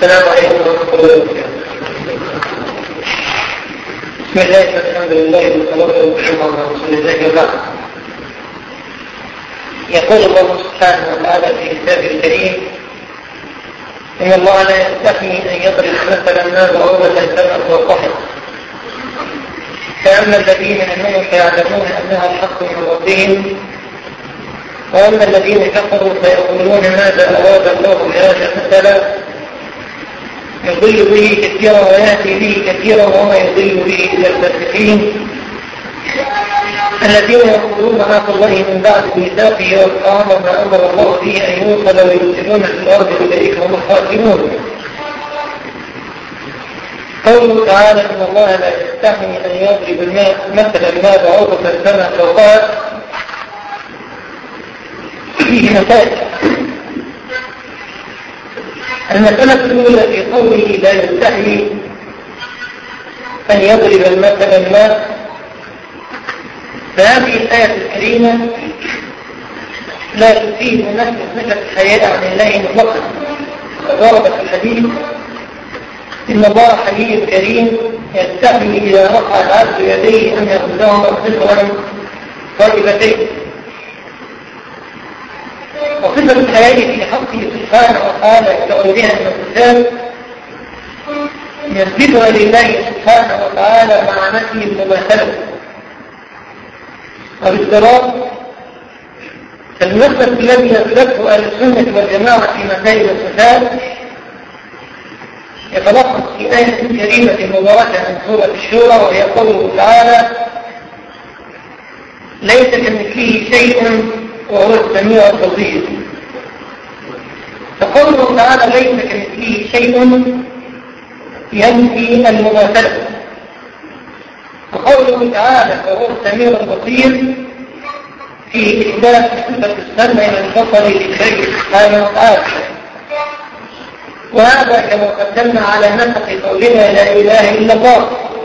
السلام عليكم ورحمة الله وبركاته. بسم الله والحمد لله والصلاة والسلام على رسول الله وبعد. يقول الله سبحانه وتعالى في كتابه الكريم: إن الله لا يستحي أن يضرب مثلا ما بعوضة كما فوقها، فأما الذين آمنوا فيعلمون أنها الحق من ربهم، وأما الذين كفروا فيقولون ماذا أراد الله بهذا مثلا يضل به كثيرا ويأتي به كثيرا وما يضل به إلا الفاسقين الذين يقولون عهد الله من بعد ميثاقه ويقطعون ما أمر الله به أن يوصل ويفسدون في الأرض أولئك هم الخاسرون. قوله تعالى: إن الله لا يستحي أن يضرب مثلا ما بعوضة كما فوقها، فيه مسائل. المسألة الأولى في قوله لا يستحي أن يضرب المثل ما، فهذه الآية الكريمة لا تفيد نفس صفة الحياء عن الله مطلقا. ورد في الحديث: إن الله حي كريم يستحي إذا رفع العبد يديه أن يأخذهما صفرا طيبتين. وصفة الحياء في حقه سبحانه وتعالى كغيرها من الكتاب يثبتها لله سبحانه وتعالى مع نفي المماثلة وبالضراب. فالمثل الذي يثبته أهل السنة والجماعة في مسائل الصفات يتلخص في آية كريمة مباركة من سورة الشورى، وهي قوله تعالى: ليس كمثله شيء وهو السميع البصير. فقوله تعالى ليس كمثله شيء ينفي المماثلة، وقوله تعالى وهو السميع البصير في إثبات صفة السمع والبصر لله سبحانه وتعالى. وهذا كما قدمنا على نسق قولنا لا إله إلا الله،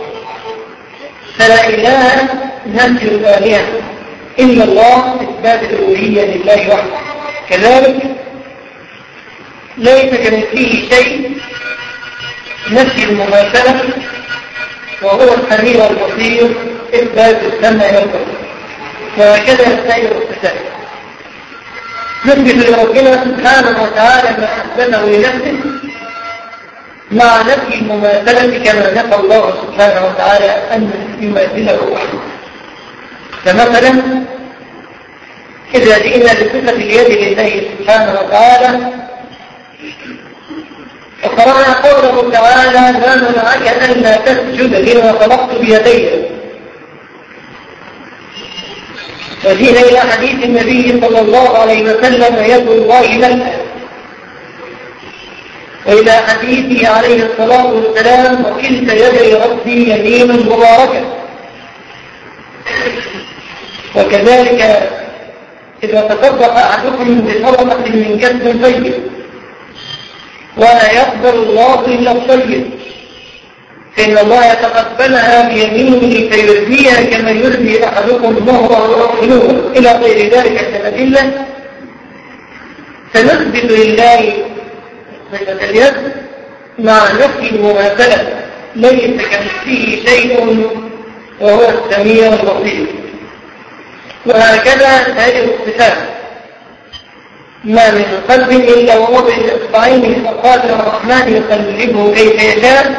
فلا إله نفي الآلهة إلا الله إثبات الألوهية لله وحده. كذلك ليس كمثله شيء نفي المماثلة، وهو السميع البصير إثبات السمع والبصر. وهكذا سائر الصفات نثبت لربنا سبحانه وتعالى ما أثبته لنفسه مع نفي المماثلة كما نفى الله سبحانه وتعالى أن يماثله وحده. فمثلا إذا جئنا بصفة اليد لله سبحانه وتعالى فقرأنا قوله تعالى: ما منعك ألا تسجد لما خلقت بيدي. وجئنا إلى حديث النبي صلى الله عليه وسلم: يد الله ملأ. وإلى حديثه عليه الصلاة والسلام: وكلتا يدي ربي يمين مباركة. وكذلك إذا تصدق أحدكم بصدقة من كسب طيب ولا يقبل الله إلا الطيب، فإن الله يتقبلها بيمينه فيربيها كما يربي أحدكم مهره وأخلوه إلى غير ذلك كالأدلة. فنثبت لله صفة اليد مع نفي المماثلة، ليس كمثله شيء وهو السميع البصير. وهكذا هذه الصفات ما من قلب إلا ووضع الإصبعين فقادر الرحمن يقلبه كيف يشاء.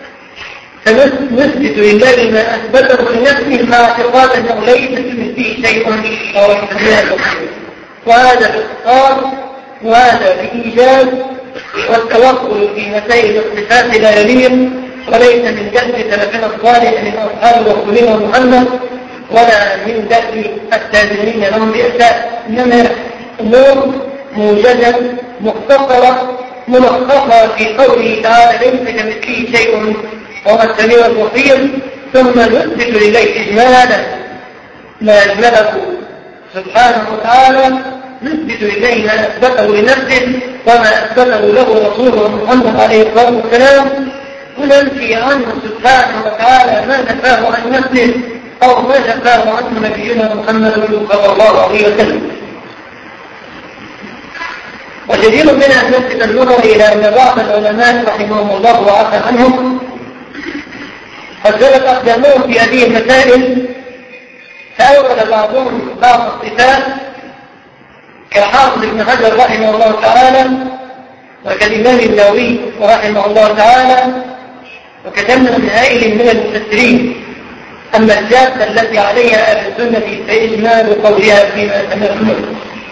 فنثبت لله ما أثبته لنفسه مع اعتقاد أنه ليس كمثله شيء وهو السميع البصير. وهذا باختصار، وهذا بإيجاز. والتوكل في مسائل الصفات لا يليق، وليس من جهل سلفنا الصالح من أصحاب رسولنا محمد ولا من دأب التابعين لهم بإحسان، إنما أمور موجزة مختصرة ملخصة في قوله تعالى: ليس كمثله شيء وهو السميع البصير. ثم نثبت لله إجمالا ما أجمله سبحانه وتعالى، نثبت إليه ما أثبته لنفسه وما أثبته له رسوله محمد عليه الصلاة والسلام، وننفي عنه سبحانه وتعالى ما نفاه عن نفسه أو ما نفاه عنه نبينا محمد صلى الله عليه وسلم. وجدير منها أن نلفت النظر إلى أن بعض العلماء رحمهم الله وعفى عنهم قد زلت أقدامهم في هذه المسائل، فأول بعضهم بعض الصفات كالحافظ ابن حجر رحمه الله تعالى، وكالإمام النووي رحمه الله تعالى، وكتمنا من هائل من المفسرين. أما الجادة التي عليها أهل السنة فإجمال قولها فيما تمثل.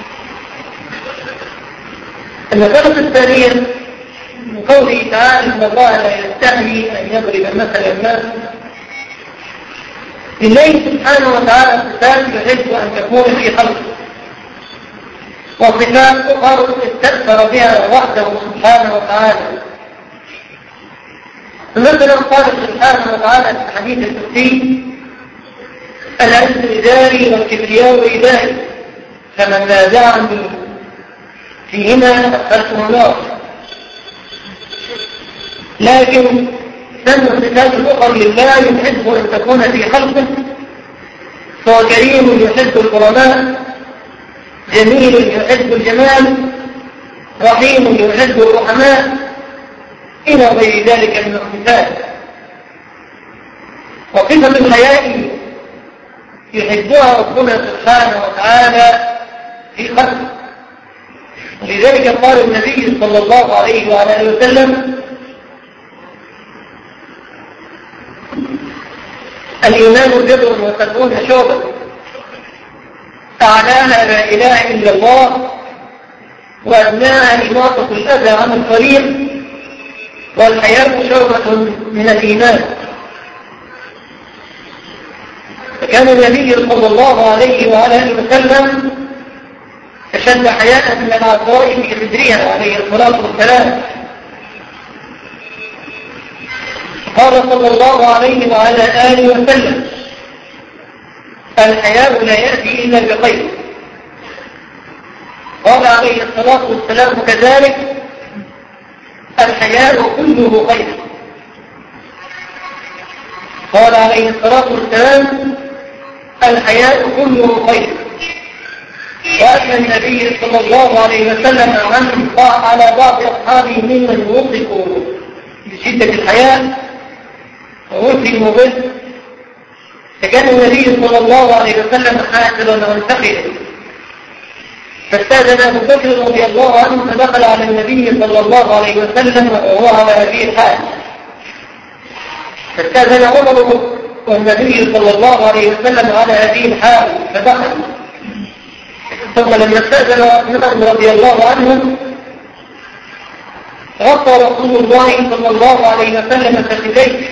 المسألة الثانية من قوله تعالى إن الله لا يستحيي أن يضرب مثلا ما. لله سبحانه وتعالى صفات يحب أن تكون في خلقه، وصفات أخرى استأثر بها وحده سبحانه وتعالى. مثلا قال سبحانه وتعالى في الحديث القدسي: العز إزاري والكبرياء ردائي فمن نازعني فيهما أدخلته النار. لكن ثم الصفات الأخرى لله يحب أن تكون في خلقه، فهو كريم يحب الكرماء، جميل يحب الجمال، رحيم يحب الرحماء، إلى غير ذلك من الصفات. وصفة الحياء يحبها ربنا سبحانه وتعالى في خلقه، لذلك قال النبي صلى الله عليه وعلى آله وسلم: الإيمان بضع وسبعون شعبة أعلاها لا إله إلا الله، وأدناها إماطة الأذى عن الطريق، والحياء شعبة من الإيمان. فكان النبي صلى الله عليه وعلى آله وسلم أشد حياء من العذراء في خدرها عليه الصلاة والسلام. قال صلى الله عليه وعلى آله وسلم: الحياء لا يأتي إلا بخير. قال عليه الصلاة والسلام كذلك: الحياء كله خير. قال عليه الصلاة والسلام: الحياء كله خير. وأتى النبي صلى الله عليه وسلم على بعض أصحابه ممن وصفوا بشدة الحياء ووصفوا به، فكان النبي صلى الله عليه وسلم حاسرا وانتقلا، فاستأذن أبو بكر رضي الله عنه فدخل على النبي صلى الله عليه وسلم وهو على هذه الحال. فاستأذن عمر والنبي صلى الله عليه وسلم على هذه الحال فدخل. ثم لما استأذن عمر رضي الله عنه غطى رسول الله صلى الله عليه وسلم فخذيه،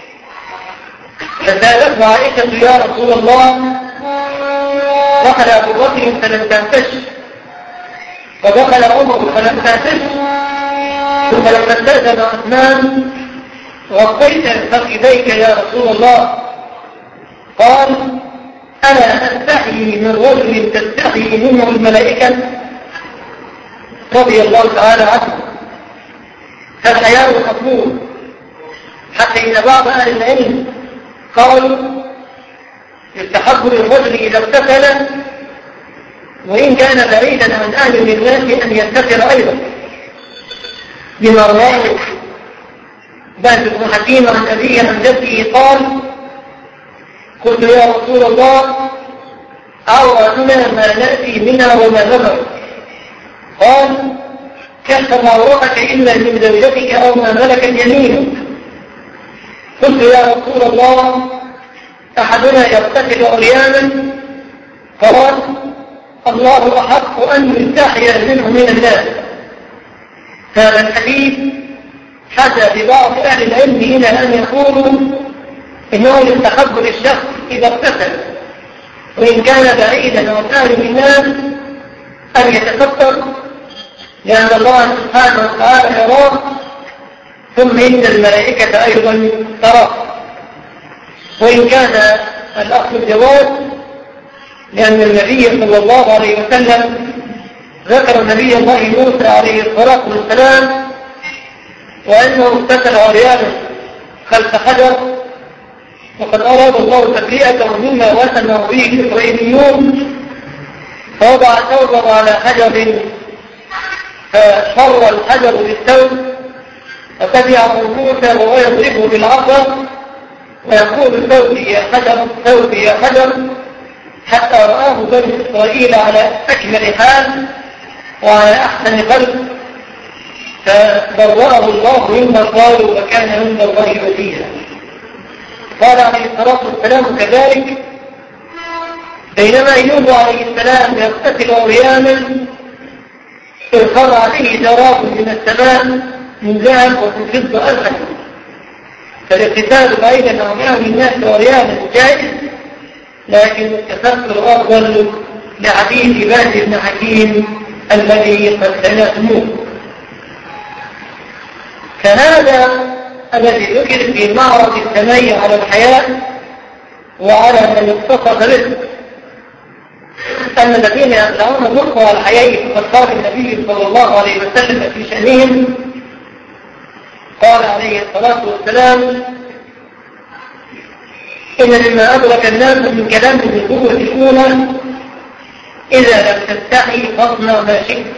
فسألته عائشة: يا رسول الله، دخل أبو بكر فلم تنتش، ودخل عمر فلم تنتش، ثم لما استأذن عثمان غطيت فخذيك يا رسول الله. قال: أنا أستحيي من رجل تستحيي منه الملائكة رضي الله تعالى عنه. فالحياء مطلوب، حتى إن بعض أهل العلم قالوا يستحب للرجل إذا اغتسل وإن كان بعيدا عن أهل الناس أن يغتسل أيضا، بما رواه بهز بن حكيم عن أبيه عن جده قال: قلت يا رسول الله، عورتنا ما نأتي منها وما نذر. قال: كشف عورتك إلا من زوجتك أو ما ملكت يمينك. قلت يا رسول الله، أحدنا يغتسل عريانا؟ قال: الله أحق أن يستحيا منه من الناس. هذا الحديث حدث ببعض أهل العلم إلى أن يقولوا إنه يستحب للشخص إذا اغتسل وإن كان بعيدا عن أهل الناس أن يتكبر، لأن الله سبحانه وتعالى يراه، ثم إن الملائكة أيضا تراه. وإن كان الأصل الجواز، لأن النبي صلى الله عليه وسلم ذكر نبي الله موسى عليه الصلاة والسلام وأنه اغتسل عريانا خلف حجر، وقد أراد الله تبرئته مما وسمه به الإسرائيليون، فوضع ثوبه على حجر فشر الحجر بالثوب فتبعه موسى وهو يضربه بالعصا ويقول ثوبي يا حجر ثوبي يا حجر، حتى رآه بني إسرائيل على أكمل حال وعلى أحسن قلب، فبرأه الله مما قالوا وكان عند الله وجيها. قال عليه الصلاة والسلام كذلك بينما أيوب عليه السلام يغتسل عريانا إذ خر عليه جراب من السماء من ذهب ومن فضة أزرق، فالاغتسال بعيدا عن عام الناس عريانا جائز، لكن التفكر أفضل لحديث باز بن حكيم الذي قد سمعتموه. فهذا الذي ذكر في معرض الثنائي على الحياة وعلى من اتصف به أن الذين يدعون ذكر على الحياة فقد قال النبي صلى الله عليه وسلم في شأنهم، قال عليه الصلاة والسلام: إن مما أدرك الناس من كلام النبوة الأولى إذا لم تستحي فاصنع ما شئت.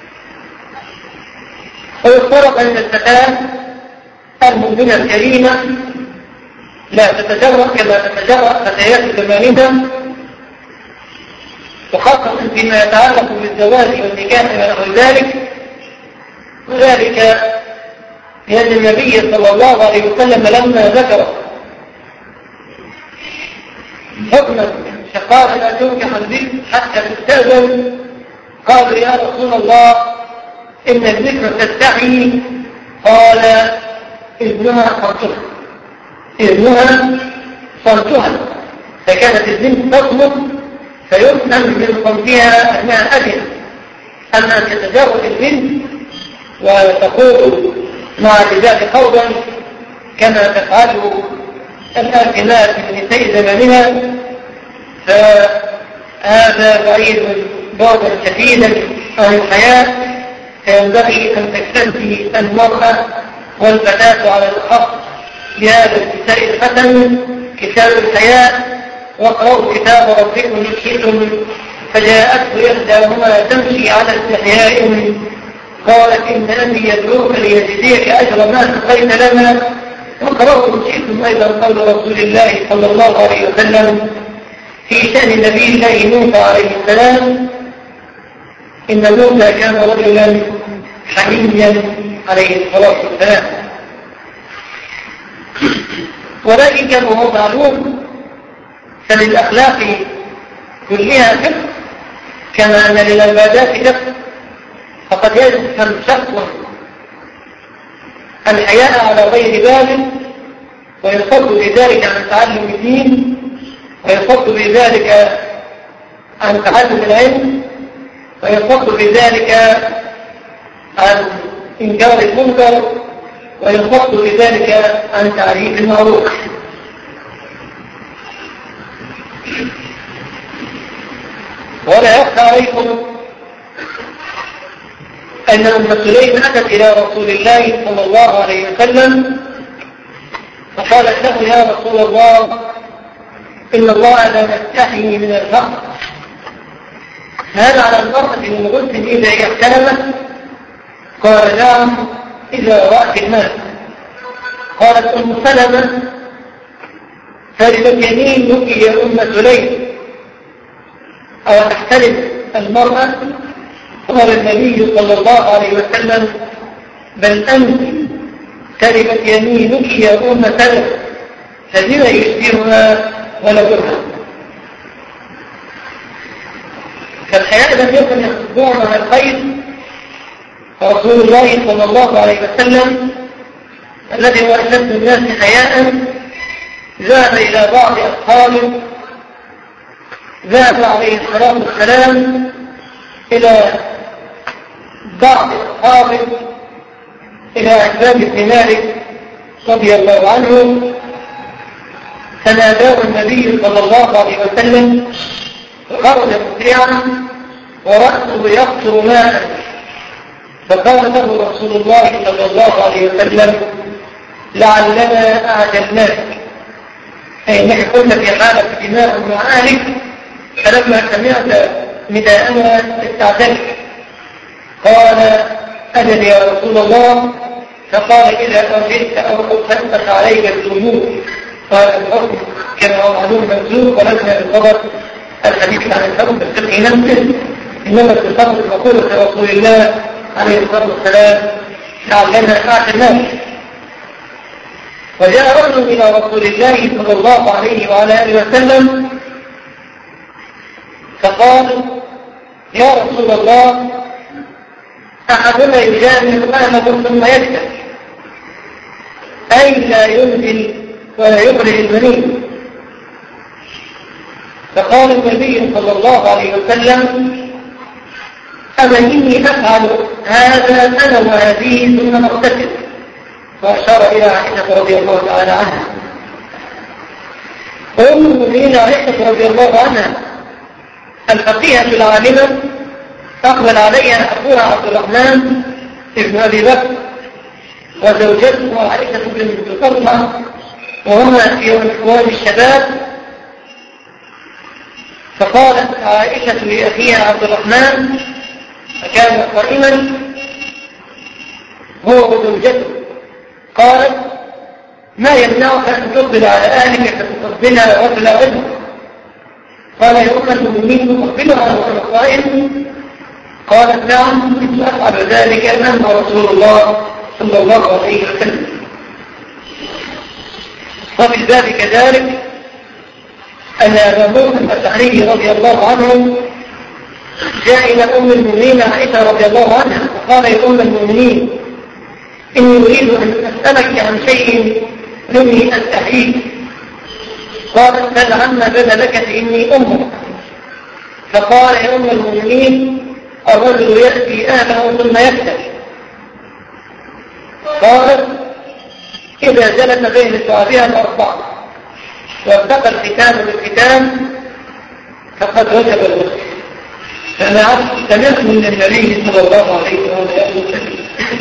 ويفترض أن الفتاة المؤمنة الكريمة لا تتجرأ كما تتجرأ فتيات زمانها، وخاصة فيما يتعلق بالزواج والنكاح ونحو ذلك، وذلك لأن النبي صلى الله عليه وسلم لما ذكر حكما فقال لا تنكح البكر حتى تستأذن، قالوا يا رسول الله إن البكر تستحي، قال إذنها صمتها، إذنها صمتها، فكانت البنت تصمت فيفهم من صمتها أنها أذن. أما أن تتجاوز البنت وتقول مع الرجال قولا كما تفعله الآكلات من نساء زمانها، فهذا بعيد بعدا شديدا عن الحياة. فينبغي أن تكتفي المرأة والفتاة على الأخص بهذا الكتاب الحسن كتاب الحياة، واقرأوا كتاب ربكم إن شئتم. فجاءته إحداهما تمشي على استحياء قالت إن أبي يدعوك ليجزيك أجر ما سقيت لنا. واقرأوا إن شئتم أيضا قول رسول الله صلى الله عليه وسلم في شأن نبي الله موسى عليه السلام: إن موسى كان رجلا حليما عليه الصلاة والسلام. ولكن كما هو معلوم فللأخلاق كلها فقه كما أن للعبادات فقه، فقد يفهم شخص الحياء على غير بال ويصد بذلك عن تعلم الدين، ويصد بذلك عن تعلم العلم، ويصد بذلك عن إنكار المنكر، ويصد بذلك عن تعريف المعروف. ولا يخفى عليكم أن أم سليم أتت إلى رسول الله صلى الله عليه وسلم فقالت له: يا رسول الله إن الله لا يستحيي من الفقر، هل على المرأة من غسل إذا احتلمت؟ قال: نعم إذا رأت الماء. قالت أم سلمة: فلمت يمينك يا أم سليم، أو تحتلم المرأة؟ قال النبي صلى الله عليه وسلم: بل أنت تربت يمينك يا أم سلمة، فبما يشبهها ونظرها. فالحياء لم يكن يصدعنا عن الخير. رسول الله صلى الله عليه وسلم الذي هو أشد الناس حياء ذهب إلى بعض أصحابه، ذهب عليه الصلاة والسلام إلى بعض أصحابه إلى عباد بن مالك رضي الله عنه، فناداه النبي صلى الله عليه وسلم فخرج مسرعا ورأسه يقطر ماء، فقال له رسول الله صلى الله عليه وسلم: لعلنا أعجلناك، أي أنك كنت في حالة دماء مع أهلك، فلما سمعت نداءنا استعجلت. قال أجل يا رسول الله. فقال إذا أرجلت أو أوسأت عليك الذنوب. قال الحكم كما هو معلوم منزوب ولسنا بالخبر الحديث عن الحكم بالفقه نفسه، إنما بالخبر مقولة رسول الله عليه الصلاة والسلام لعلنا أعلم. وجاء رجل إلى رسول الله صلى الله عليه وعلى آله وسلم فقال يا رسول الله أحدنا يجامل أهله ثم يكتب، أي لا ينزل ولا يخرج المني. فقال النبي صلى الله عليه وسلم أما إني أفعل هذا أنا وهذه ثم نغتسل. وأشار إلى عائشة رضي الله تعالى عنها. وأم المؤمنين عائشة رضي الله عنها الفقيهة العالمة أقبل عليها أخوها عبد الرحمن ابن أبي بكر وزوجته عائشة بنت طلحة، وهما في إخوان الشباب. فقالت عائشة لأخيها عبد الرحمن فكان قائما هو وزوجته، قالت ما يمنعك أن تقبل على أهلك فتقبلها وتلاعبها؟ قال يا أم المؤمنين تقبلها وأنا قائم؟ قالت نعم كنت أفعل ذلك أمام رسول الله صلى الله عليه وسلم. وفي الباب كذلك أن أبا موسى الأشعري رضي الله عنه جاء إلى أم المؤمنين عائشة رضي الله عنها وقال يا أم المؤمنين إني أريد أن أسألك عن شيء مني أستحييه. قالت بل عما بدا لك فإني أمك. فقال يا أم المؤمنين الرجل يأتي أهله ثم يكتب. قالت إذا جلس بين شعبها الأربعة وابتقى الختام بالختام فقد وجب الغسل. فأنا سمعت من النبي صلى الله عليه وسلم.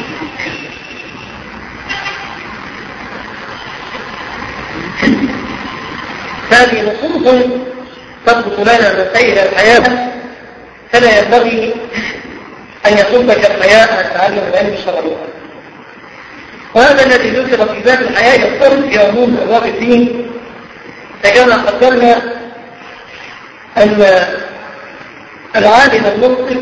هذه نصوص تضبط لنا مسائل الحياة، فلا ينبغي أن يصدك الحياء عن تعلم العلم الشرعي. وهذا الذي ذكر في باب الحياة يذكر في عموم أبواب الدين. فكما قدرنا أن العالم المخطئ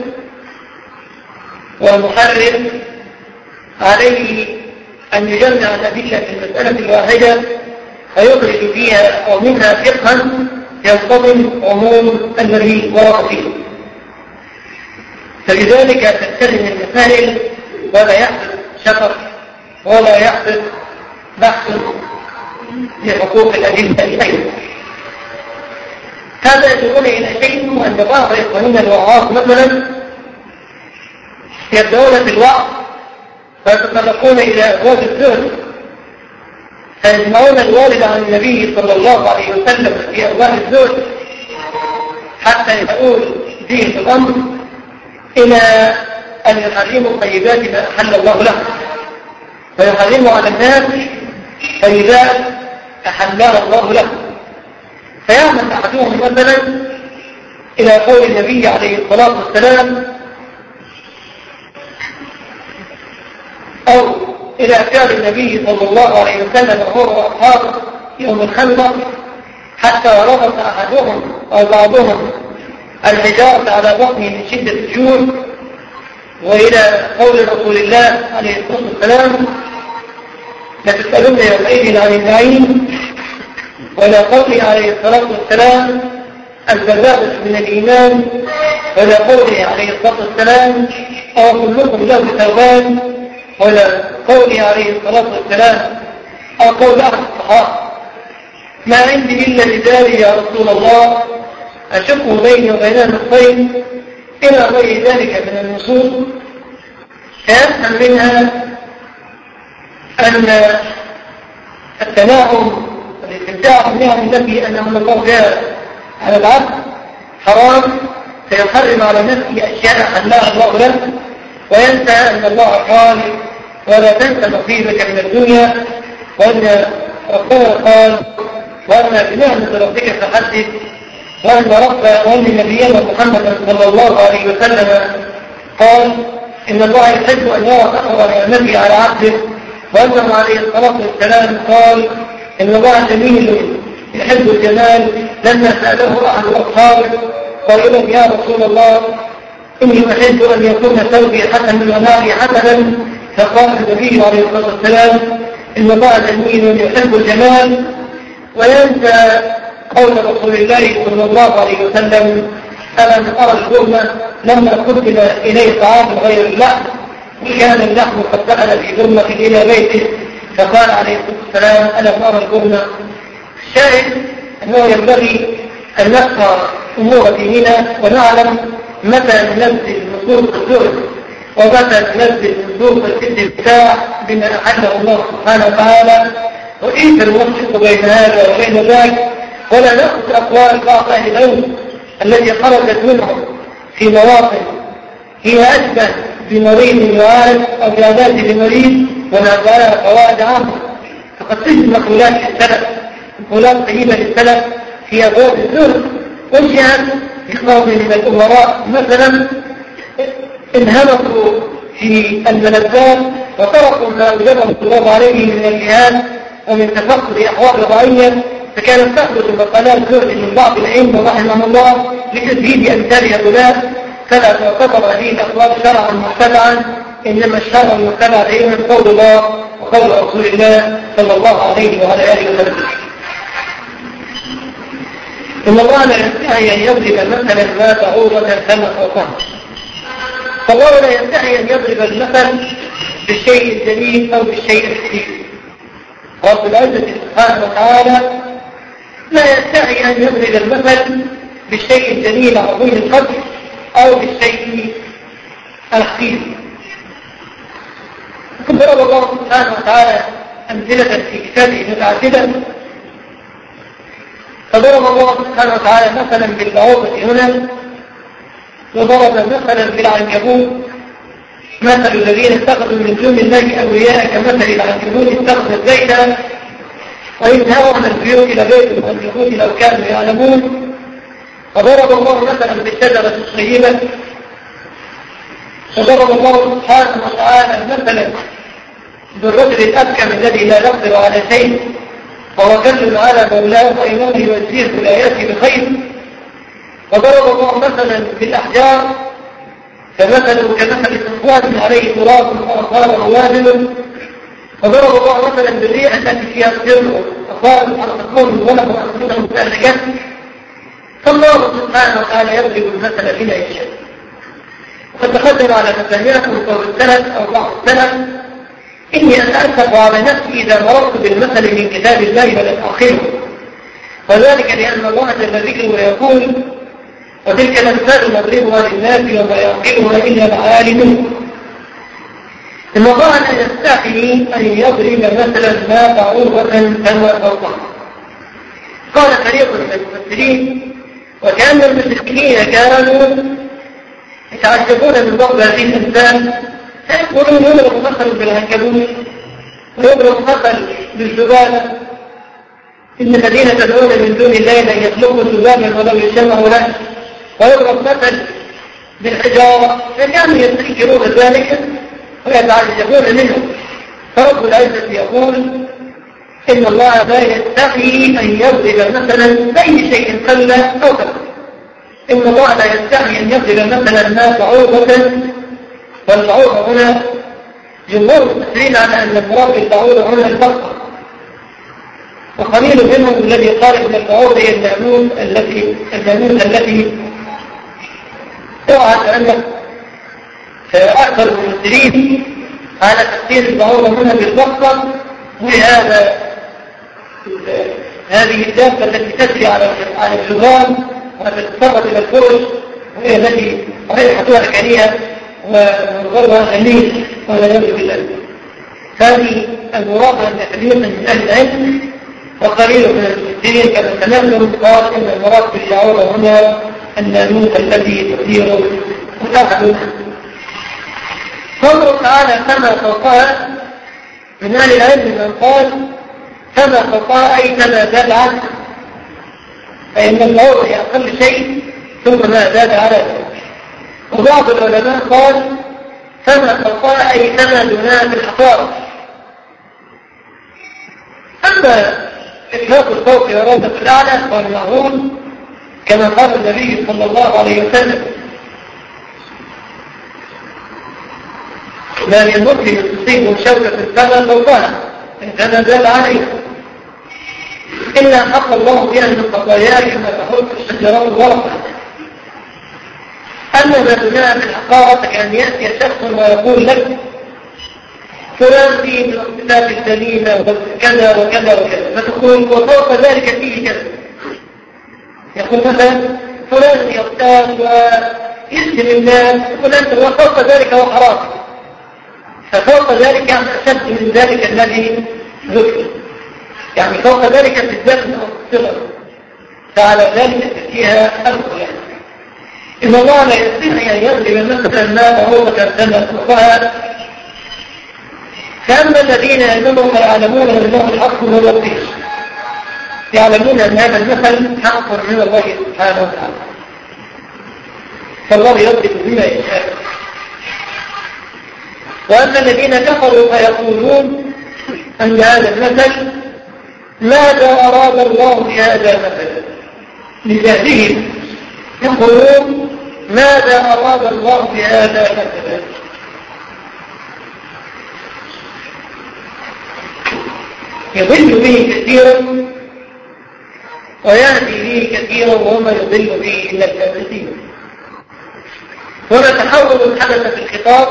والمحرر عليه أن يجمع الأدلة في المسألة الواحدة فيخرج فيها أو منها فقها ينتظم عموم النبي ورقته. فلذلك تتسلم المسائل ولا يحدث شفق ولا يحدث بحث لحقوق الأدلة أيضا. هذا يدعون إلى شيء أن بعض إخواننا الوعاظ مثلا يبدأون في الوعظ فيتطرقون إلى أبواب الزهد فيسمعون الوالد عن النبي صلى الله عليه وسلم في أبواب الزهد حتى يقول دين الأمر إلى أن يحرموا طيبات ما أحل الله له ويحرموا على الناس طيبات أحلها الله له. فيعمل أحدهم مثلا إلى قول النبي عليه الصلاة والسلام أو إلى فعل النبي صلى الله عليه وسلم وهو وأصحابه يوم الخندق حتى ربط أحدهم أو بعضهم الحجارة على بطنه من شدة الجوع، وإلى قول رسول الله عليه الصلاة والسلام لتسألون يومئذ عن النعيم، وإلى قوله عليه الصلاة والسلام البذاءة من الإيمان، وإلى قوله عليه الصلاة والسلام أو كلكم له ثوبان، وإلى قوله عليه الصلاة والسلام أو قول أحد الصحابة ما عندي إلا لذاري يا رسول الله أشقه بيني وبين النصين، إلى غير ذلك من النصوص. فيفهم منها أن التناعم والاستمتاع بنعم النبي أنه من الله جاء على العبد حرام فيحرم على نفسه أشياء حلها الله له، وينسى أن الله قال ولا تنسى نصيبك من الدنيا، وأن ربنا قال وأما بنعمة ربك فحدث، وأن نبينا محمد صلى الله عليه وسلم قال إن الله يحب أن يرى أثر نعمته على عبده، وأنه عليه الصلاة والسلام قال إن الله جميل يحب الجمال. لما سأله أحد أصحابه قائلا يا رسول الله إني أحب أن يكون ثوبي حسنا وناري حسنا، فقال النبي عليه الصلاة والسلام إن الله جميل يحب الجمال، وينسى قول رسول الله صلى الله عليه وسلم ألم أرى الجرمة لما قدم إليه طعام غير اللحم وكان اللحم قد دخل في جرمة إلى بيته، فقال عليه الصلاة والسلام ألم أرى الجرمة. الشاهد أنه ينبغي أن نفقه أمور ديننا ونعلم متى ننزل نصوص الزهد ومتى ننزل نصوص الاستمتاع بما أحله الله سبحانه وتعالى، وكيف نوفق بين هذا وبين ذاك، ولا نأخذ أقوال بعض أهل العلم التي خرجت منهم في مواطن هي أشبه بمريض يعالج أو بعلاج لمريض ونعطيها فوائد عامة. فقد تجد مقولات للسلف، مقولات طيبة للسلف في أبواب الزهد وجهت بقوم من الأمراء مثلا انهمكوا في الملذات وتركوا ما أوجبه الله عليه من الجهاد ومن تفقد أحوال الرعية، فكانت تخرج مقالات زهد من بعض الأئمة رحمهم الله لتزهيد أمثال هؤلاء، فلا تعتبر هذه الأقوال شرعا متبعا، إنما الشرع المتبع دائما قول الله وقول رسول الله صلى الله عليه وعلى آله وسلم. إن الله لا يستحي أن يضرب مثلا ما بعوضة كما فوقها، فالله لا يستحي أن يضرب المثل بالشيء الجليل أو بالشيء الحسيس. رب العزة سبحانه وتعالى لا يستحي أن يضرب المثل بالشيء الجليل عظيم القدر أو بالشيء الحسيس. ضرب الله سبحانه وتعالى أمثلة في كتابه متعددة، فضرب الله سبحانه وتعالى مثلا بالبعوضة هنا، وضرب مثلا بالعنكبوت، مثل الذين اتخذوا من دون الله أولياء كمثل العنكبوت اتخذت بيتا وإن هوى من البيوت لبيت العنكبوت لو كانوا يعلمون. وضرب الله مثلا بالشجرة الطيبة، وضرب الله سبحانه وتعالى مثلا بالرجل الأبكم الذي لا يقدر على شيء وهو كل على مولاه وإمامه يوزيه الآيات بخير. وضرب الله مثلا بالأحجار كمثل صفوان عليه تراب وأصابه وابل. وضرب الله مثلا بالريح التي فيها السر أصابت أرضكم ولكم أنفسهم متألقات. فالله سبحانه وتعالى يضرب المثل بلا يشاء. وقد تقدم على مسامعكم قول السلف أو بعض السلف إني أتأسف على نفسي إذا مررت بالمثل من كتاب الله ولم أخره، وذلك لأن الله جل ذكره يقول وتلك الأمثال نضربها للناس وما يعقلها إلا العالمون. إن الله لا يستحي أن يضرب مثلا ما بعوضة كما فوقها. قال فريق من المفسرين وكأن المشركين كانوا يتعجبون من بعض هذه الأمثال، فيقولون يضرب مثل بالعنكبوت ويضرب مثل بالذبابة، إن الذين تدعون من دون الله لن يخلقوا ذبابا ولو يجمعوا له، ويضرب مثل بالحجارة، فكانوا يستنكرون ذلك ويتعجبون منه. فرب العزة يقول إن الله لا يستحي أن يضرب مثلا بأي شيء قل أو كثر. إن الله لا يستحي أن يضرب مثلا ما بعوضة، والبعوضة هنا جمهور المفسرين على أن المراد بالبعوضة هنا البقرة، وقليل منهم الذي قال إن البعوضة هي الناموس التي اوعى أنك أكثر المفسرين على تفسير البعوضة هنا بالبقرة، وهذا هذه الدابة التي تسري على الجدران وتتسرب إلى الفرش، وهي التي ريحتها كريهة ومنظرها غنية ولا يملك بالله. هذه المراد عند كثير من أهل العلم، وقليل من المفسرين كما سمعتم قال إن المراد بالبعوضة هنا الناموس التي تثير وتأكل. قوله تعالى كما فوقها، من أهل العلم من قال كما فوقها أي كما زاد عنه، فإن البعوضة هي أقل شيء ثم ما زاد على ذلك. وبعض العلماء قال فما فوقها أي فما دونها في الحقارة. أما إطلاق الفوق ورابط الأعلى والمعروض كما قال النبي صلى الله عليه وسلم: ما من مسلم تصيبه شوكة السماء فوقها إنما زال عليه إلا حق الله بها من خطاياه كما تحط الشجرات الورقة. أما ما دونها من الحقارة كأن يأتي شخص ويقول لك: فلان فيه من الصفات السليمة وكذا وكذا وكذا، فتقول: وفوق ذلك فيه كذا. يقول مثلا: فلان يغتاب ويسلم الناس، يقول أنت وفوق ذلك هو حرام. ففوق ذلك يعني أشد من ذلك الذي ذكر، يعني فوق ذلك في الذنب والصغر، فعلى ذلك فيها الخلاف. إن الله لا يستطيع أن يضرب مثلا ما هو كالسنة فوقها. فأما الذين يعلمون فيعلمون أنه الحق من ربهم، يعلمون أن هذا المثل حق من الله سبحانه وتعالى، فالله يضرب بما يشاء. وأما الذين كفروا فيقولون أن هذا المثل ماذا أراد الله بهذا المثل، لجهلهم يقولون ماذا أراد الله بهذا المثل. يضل به كثيرا ويهدي به كثيرا وما يضل به إلا الكافرين. هنا تحول حدث في الخطاب،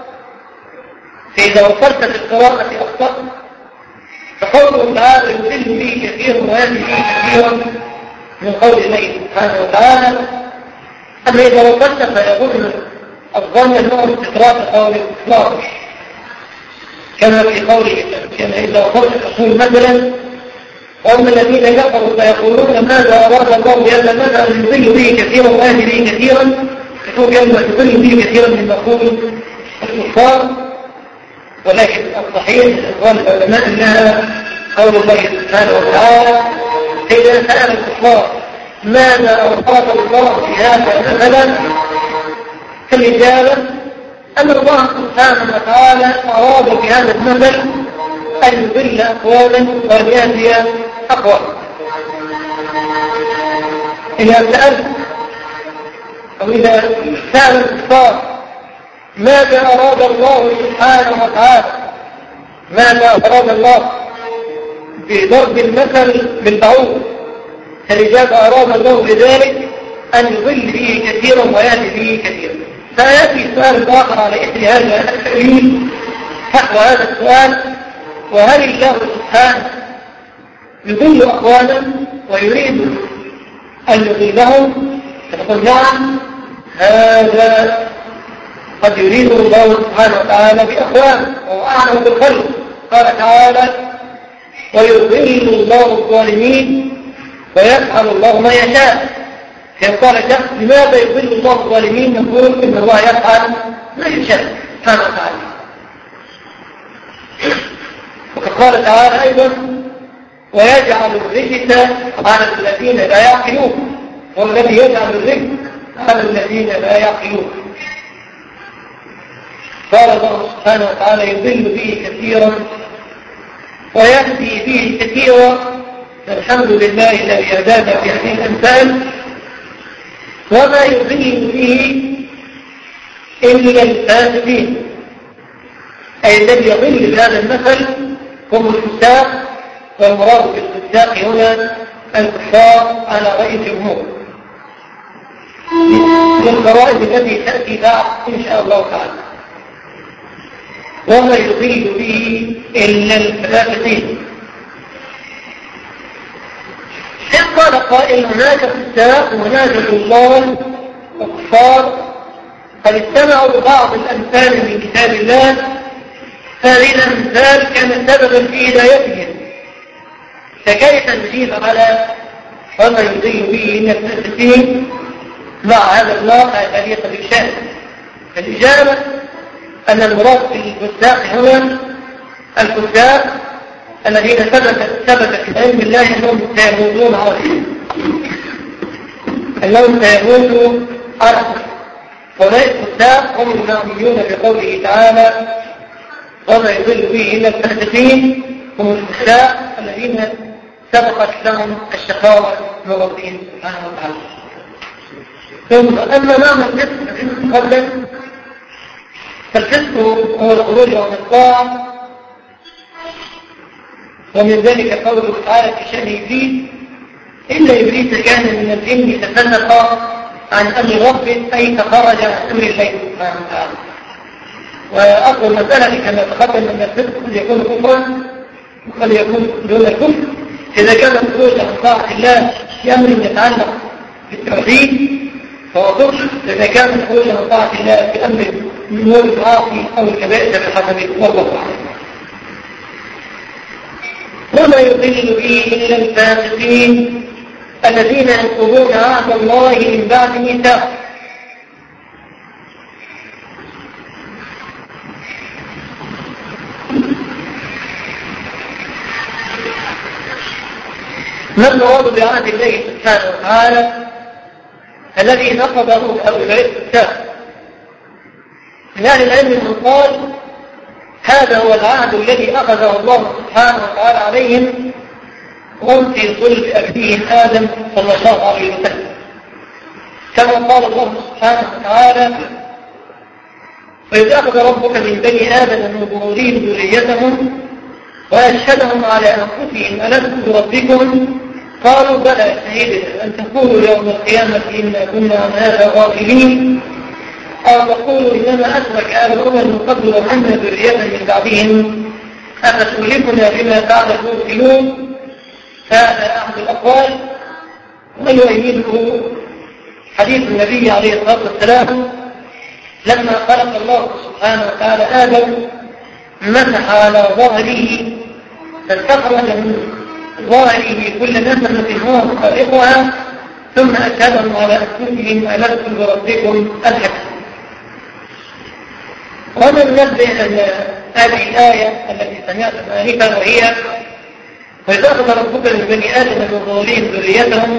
فإذا وصلت في القراءة أخطأ، فقوله تعالى يضل به كثيرا ويهدي به كثيرا من قول الله سبحانه وتعالى. أما إذا وصلت فيظن الظن أنه استطراق قول الإطلاق، كما في قوله كما إذا وصلت تقول مثلا: وأما الذين كفروا فيقولون ماذا أراد الله بهذا المثل أن يضل به كثيرا ويهدي به كثيرا، يقول كلمة يضل به كثيرا من مفهوم الكفار، ولكن الصحيح أقوال العلماء أنها قول الله سبحانه وتعالى: إذا سأل الكفار ماذا أراد الله بهذا مثلا، فالإجابة أن الله سبحانه وتعالى أراد بهذا المثل أن يضل أقواما وأن يهدي أقواما. إذا سألت أو إذا سأل الكفار ماذا أراد الله سبحانه وتعالى، ماذا أراد الله بضرب المثل بالبعوض، فالإجابة أراد الله بذلك أن يضل به كثيرا ويهدي به كثيرا. فيأتي سؤال آخر على إثر هذا التأويل نحو هذا السؤال: وهل الله سبحانه يضل أقواما ويريد أن يضلهم؟ فنقول نعم، هذا قد يريد الله سبحانه وتعالى بأقوام وهو أعلم بالخلق. قال تعالى: ويضل الله الظالمين ويفعل الله ما يشاء. فقال شخص: لماذا يضل الله الظالمين؟ نقول إن الله يفعل ما يشاء سبحانه وتعالى. وقد قال تعالى أيضا: ويجعل الرجس على الذين لا يعقلون، والذي يجعل الرجس على الذين لا يعقلون. قال الله سبحانه وتعالى: يضل به كثيرا ويهدي به كثيرا، الحمد لله الذي هدانا في هذه الأمثال. وما يضل به إلا الفاسقين، أي الذي يضل بهذا المثل هم الفساق، والمراد بالفساق هنا الكفار على رأي الجمهور للفرائض التي تأتي بعد إن شاء الله تعالى. وما يضل به إلا الفاسقين. إذ قال قائل: هناك فساق وهناك ضلال وكفار قد استمعوا بعض الأمثال من كتاب الله، هذه الأمثال كانت سببا في هدايتهم، فكيف نجيب على وما يضل به إلا الفاسقين مع هذا الواقع الذي قد يشاهد؟ الإجابة أن المراد بالفساق هنا الفساق الذين ثبت في علم الله أنهم سيموتون على الكفر، أنهم سيموتوا على الكفر، أولئك الكتاب هم المعنيون بقوله تعالى وما يضل به إلا الفاسقين هم الكتاب الذين سبقت لهم الشقاوة من ربهم سبحانه وتعالى. ثم أما معنى الفسق قبلا فالفسق هو الخروج عن الطاعة، ومن ذلك قوله تعالى في شأن إبليس إلا إبليس كان من الجن ففسق عن أمر ربه أي تخرج عن أمر الله سبحانه وتعالى. وأصل المسألة كما تقدم أن الفسق قد يكون كفرا وقد يكون دون الكفر. إذا كان الخروج عن طاعة الله في أمر يتعلق بالتوحيد فهو كفر، إذا كان الخروج عن طاعة الله في أمر من نور المعاصي أو الكبائر بحسب والله أعلم. وما يضل به إلا الفاسقين الذين ينقضون عهد الله من بعد ميثاقه. ما المراد بعهد الله سبحانه وتعالى الذي نقضه هؤلاء الفاسقين؟ من أهل العلم من قال هذا هو العهد الذي أخذه الله سبحانه وتعالى عليهم هم في صلب أبيهم آدم صلى الله عليه وسلم، كما قال الله سبحانه وتعالى وإذ أخذ ربك من بني آدم من ظهورهم ذريتهم وأشهدهم على أنفسهم ألست بربكم قالوا بلى شهدنا أن تقولوا يوم القيامة إنا كنا عن هذا غافلين أو تقولوا إنما أشرك آباؤنا من قبل وكنا ذرية من بعدهم أفتهلكنا بما فعل المبطلون. هذا أحد الأقوال ويؤيده حديث النبي عليه الصلاة والسلام لما خلق الله سبحانه وتعالى آدم مسح على ظهره فاستخرج من ظاهره كل نسمة هو خالقها ثم أشهدهم على أنفسهم ألست بربكم الحكم. ومن نبه أن هذه الآية التي سمعتها آنفا وهي وإذا أخذ ربك من بني آدم من ظهورهم ذريتهم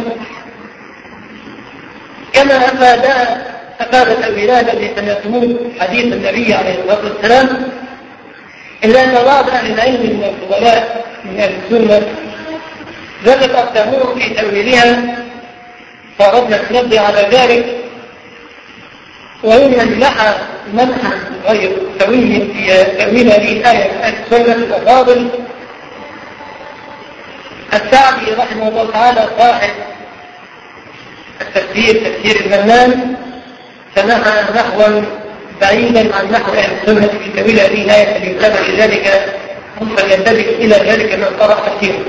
كما أفاد الولادة التي سمعتموه حديث النبي عليه الصلاة والسلام، إلا أن بعض أهل العلم من الفضلاء من أهل السنة ذلك أقدموه في تأويلها فأردنا ننبه على ذلك ومن لحى منحا غير سوي في تأويل هذه الآية من أهل السنة الأفاضل السعدي رحمه الله تعالى صاحب تفسير المنان فنهى نحوا بعيدا عن نحو أهل السنة في تأويل هذه الآية التي يتابع لذلك ممكن يندرج إلى ذلك من قرأ تفسيره.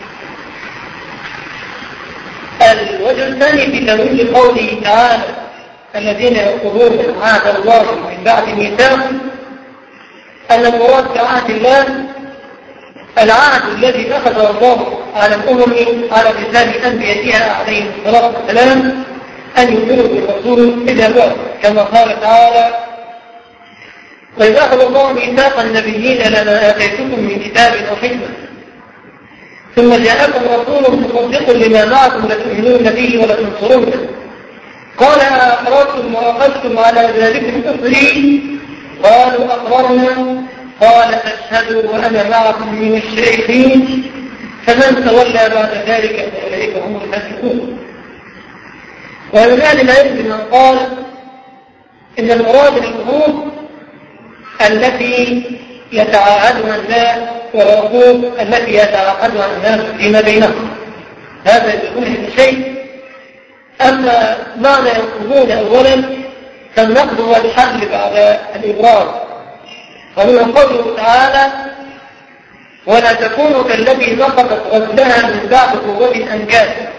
الوجه الثاني في تأويل قوله تعالى الذين ينقضون عهد الله من بعد ميثاقه أن المراد بعهد الله العهد الذي أخذه الله على الأمم على لسان أنبيائها عليهم الصلاة والسلام أن يؤمنوا بالرسول إذا بعث كما قال تعالى وإذا أخذ الله ميثاق النبيين لما آتيتكم من كتاب أو حكمة ثم جاءكم رسول مصدق لما معكم لتؤمنون به ولتنصرونه قال أقررتم وأخذتم على ذلكم إصري قالوا أقررنا قال فاشهدوا وأنا معكم من الشاهدين فمن تولى بعد ذلك فأولئك هم الفاسقون. ومن أهل العلم من قال إن المراد الحقوق التي يتعاهدها الناس والعقوق التي يتعاهدها الناس فيما بينهم هذا يكون شيء. أما معنى ينقضون أولا فالنقض والحل بعد الإبرار ومن قوله تعالى ولا تكونوا كالذي نقضت غزلها من بعد قوة أنكاسا.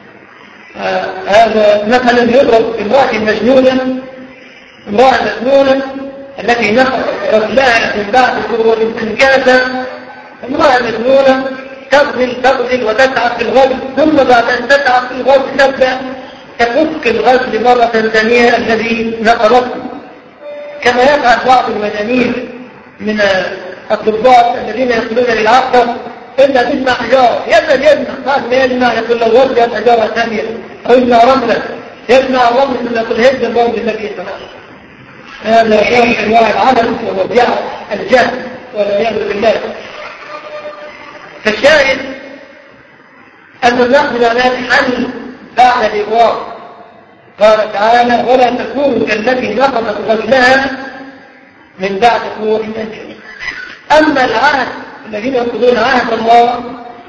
هذا مثلا يضرب امرأة مجنونة التي نقضت غزلها من بعد قوة أنكاسا. امرأة مجنونة تغزل وتتعب في الغزل ثم بعد أن تتعب في الغزل تبدأ تفك الغزل مرة ثانية الذي نقضته كما يفعل بعض المجانين من الضباط الذين يقولون للعقل إلا تجمع حجارة يجمع بعد ما يجمع يقول له وجه الحجارة ثانية أو يجمع رملة يجمع الرمل ثم يقول هد الرمل الذي يسمعه هذا يوم أنواع العمل ومبدع الجهل والعياذ بالله. فالشاهد أن النقد لا حل بعد الإغواء. قال تعالى ولا تكونوا كالتي نقضت غزلها من بعد قوة أنجل. أما العهد الذين ينقضون عهد الله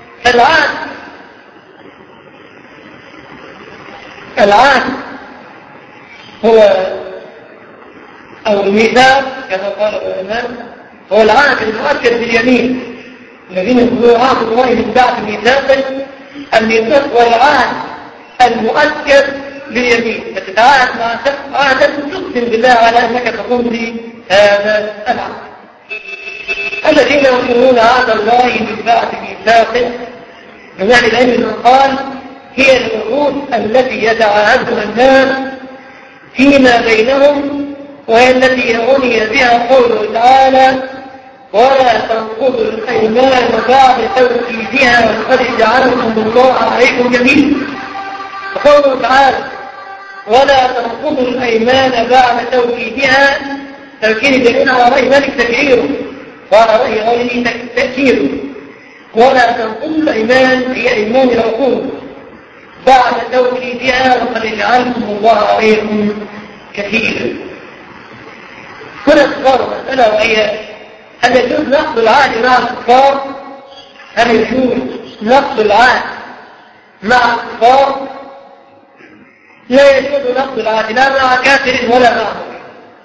العهد هو أو الميثاق كما قال العلماء هو العهد المؤكد باليمين. الذين ينقضون عهد الله من بعد ميثاقه الميثاق والعهد المؤكد باليمين. فتتعاهد مع عهدا تقسم بالله على أنك تقوم بهذا العهد. الذين ينقضون عهد الله من بعد ميثاقه من أهل العلم قال هي العهود التي يتعاهدها الناس فيما بينهم، وهي التي عني بها قوله تعالى ولا تنقضوا الأيمان بعد توكيدها وقد جعلكم الله عليكم جميعا. وقوله تعالى ولا تنقضوا الأيمان بعد توكيدها توكيد الجميع على رأي مالك تكريره وعلى رأي غيره تأكيره. ولا تنقضوا الأيمان هي أيمان العقود بعد توكيدها وقد جعلكم الله عليكم كثيرا. هنا تقرر مسألة وهي هل يجوز نقض العهد مع الكفار؟ هل يجوز نقض العهد مع الكفار؟ لا يجوز نقض العهد لا مع كافر ولا مع مسلم.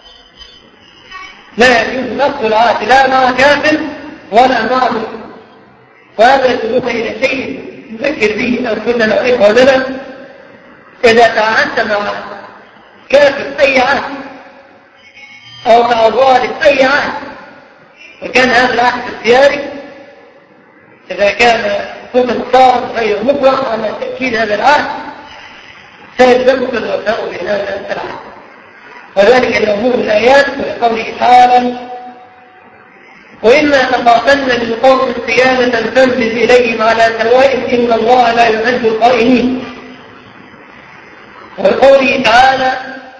لا يجوز نقض العهد لا مع كافر ولا مع مسلم. وهذا يدلك إلى شيء نذكر به أو كنا نعرف هذا. إذا تعاهدت مع كافر أي عهد أو مع ظالم أي عهد وكان هذا العهد اختياري، إذا كان ثم الصارم غير مطلق على تأكيد هذا العهد سيلزمك الوفاء بهذا العهد. وذلك الأمور الآيات وقوله تعالى وإما تخافن من قوم خيانة فانبذ إليهم على سواء إن الله لا يحب الخائنين. وقوله تعالى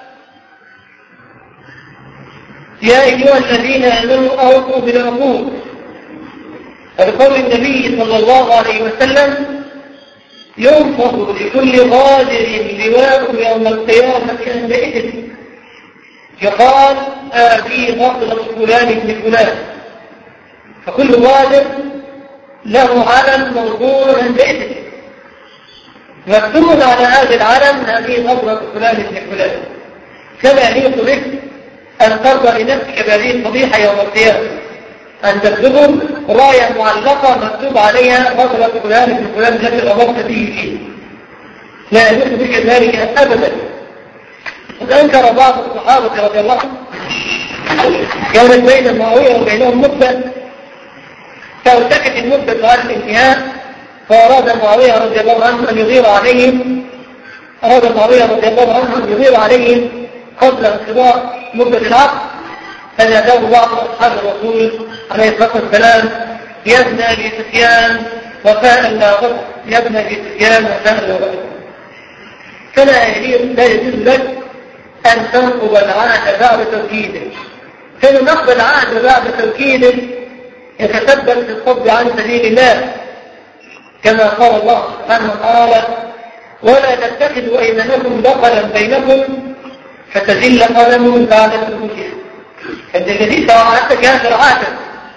يا أيها الذين آمنوا أوفوا بالعقود. وقول النبي صلى الله عليه وسلم ينفض لكل غادر لواء يوم القيامة عندئذ يقال آبي غفلة فلان ابن فلان. فكل غادر له علم موضوع عندئذ مكتوب على هذا العلم هذه غفلة فلان ابن فلان. كما يليق بك أن ترضى لنفسك بهذه الفضيحة يوم القيامة أن تكتبه راية معلقة مكتوب عليها غفلة فلان ابن فلان التي غضبت به فيه. لا يليق بك ذلك أبدا. قد أنكر بعض الصحابة رضي الله عنهم كانت بين معاوية وبينهم مدة فارتكت المدة على الانتهاء فأراد معاوية رضي الله عنه أن يغير عليهم قبل انقضاء مدة العقد. فناداه بعض أصحاب الرسول عليه الصلاة والسلام يا ابن أبي سفيان وفاء لا غضب يا ابن أبي سفيان وفاء لا غضب. فلا يجوز لك أن تنقض العهد بعد توكيده. فإن نقض العهد بعد توكيده يتسبب في الصد عن سبيل الله كما قال الله سبحانه وتعالى ولا تتخذوا أيمانكم دخلا بينكم فتزل قدم بعد ثبوتها. إذا جئت وعدت كافر عهدا،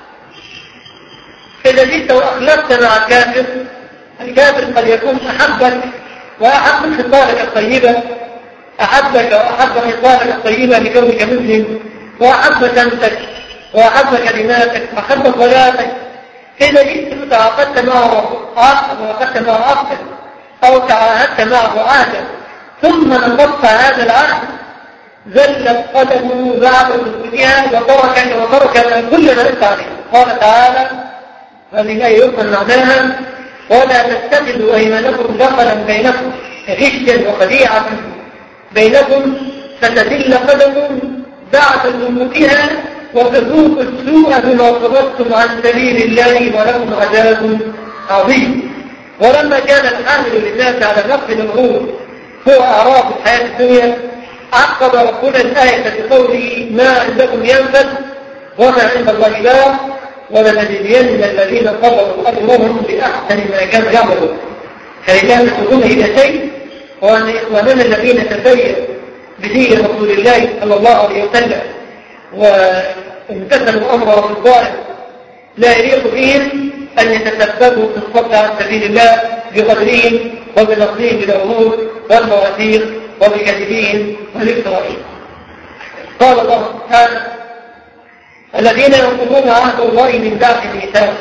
إذا جئت وأخلفت مع الكافر، الكافر قد يكون أحبك وأحب خصالك الطيبة، أحبك وأحب خصالك الطيبة لكونك مسلم، وأحب سمتك وأحب كلماتك وأحب صلاتك. إذا جئت وتعاقدت معه عقد وأخذت معه عقدا أو تعاهدت معه عهدا ثم نقضت هذا العهد زلت قدمه بعد ثبوتها وترك كل ما لست عليه. قال تعالى هذه لا يمكن معناها ولا تتخذوا أيمانكم دخلا بينكم غشا وخديعة بينكم فتزل قدم بعد ثبوتها وتذوقوا السوء بما صددتم عن سبيل الله ولكم عذاب عظيم. ولما كان الحامل للناس على نقل العهود هو أعراض الحياة الدنيا عقب ربنا الآية بقوله ما عندكم ينفد وما عند الله باق ولنجزين الذين صبروا أجرهم بأحسن ما كانوا يعملون. فإذا يدخلون إلى شيء وأن إخواننا الذين تبين بدين رسول الله صلى الله عليه وسلم وامتثلوا أمره الظاهر لا يليق بهم أن يتسببوا في الصد عن سبيل الله بغدرهم وبنصرهم بالأمور والمواثيق وبكذبهم والافتراء. قال الله سبحانه الذين ينقضون عهد الله من بعد ميثاقه.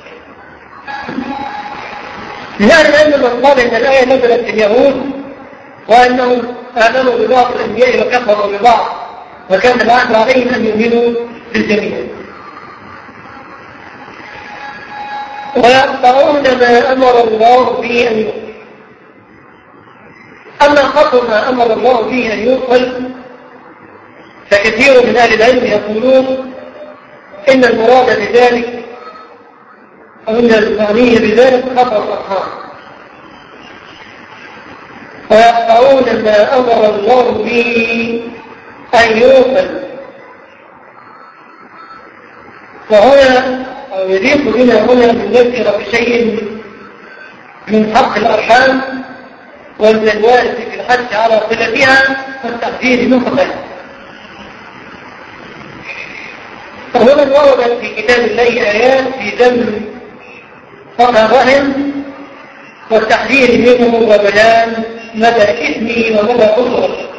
لأن من قال إن الآية نزلت في اليهود وأنهم آمنوا ببعض الأنبياء وكفروا ببعض وكان العهد عليهم أن يؤمنوا بالجميع ويقطعون ما أمر الله به أن يؤمن. أما خطر ما أمر الله به أن يؤمن فكثير من أهل العلم يقولون إن المراد بذلك أو إن المعنية بذلك خطر الأرحام ويقطعون ما أمر الله به أن يؤمن. وهنا أو يضيف بنا هنا من نذكر بشيء من حق الأرحام ومن الوارث في الحث على صلتها والتحذير من خطأها. فهنا وردت في كتاب الله آيات في ذم قطع الرحم والتحذير منه وبيان مدى إثمه ومدى خطره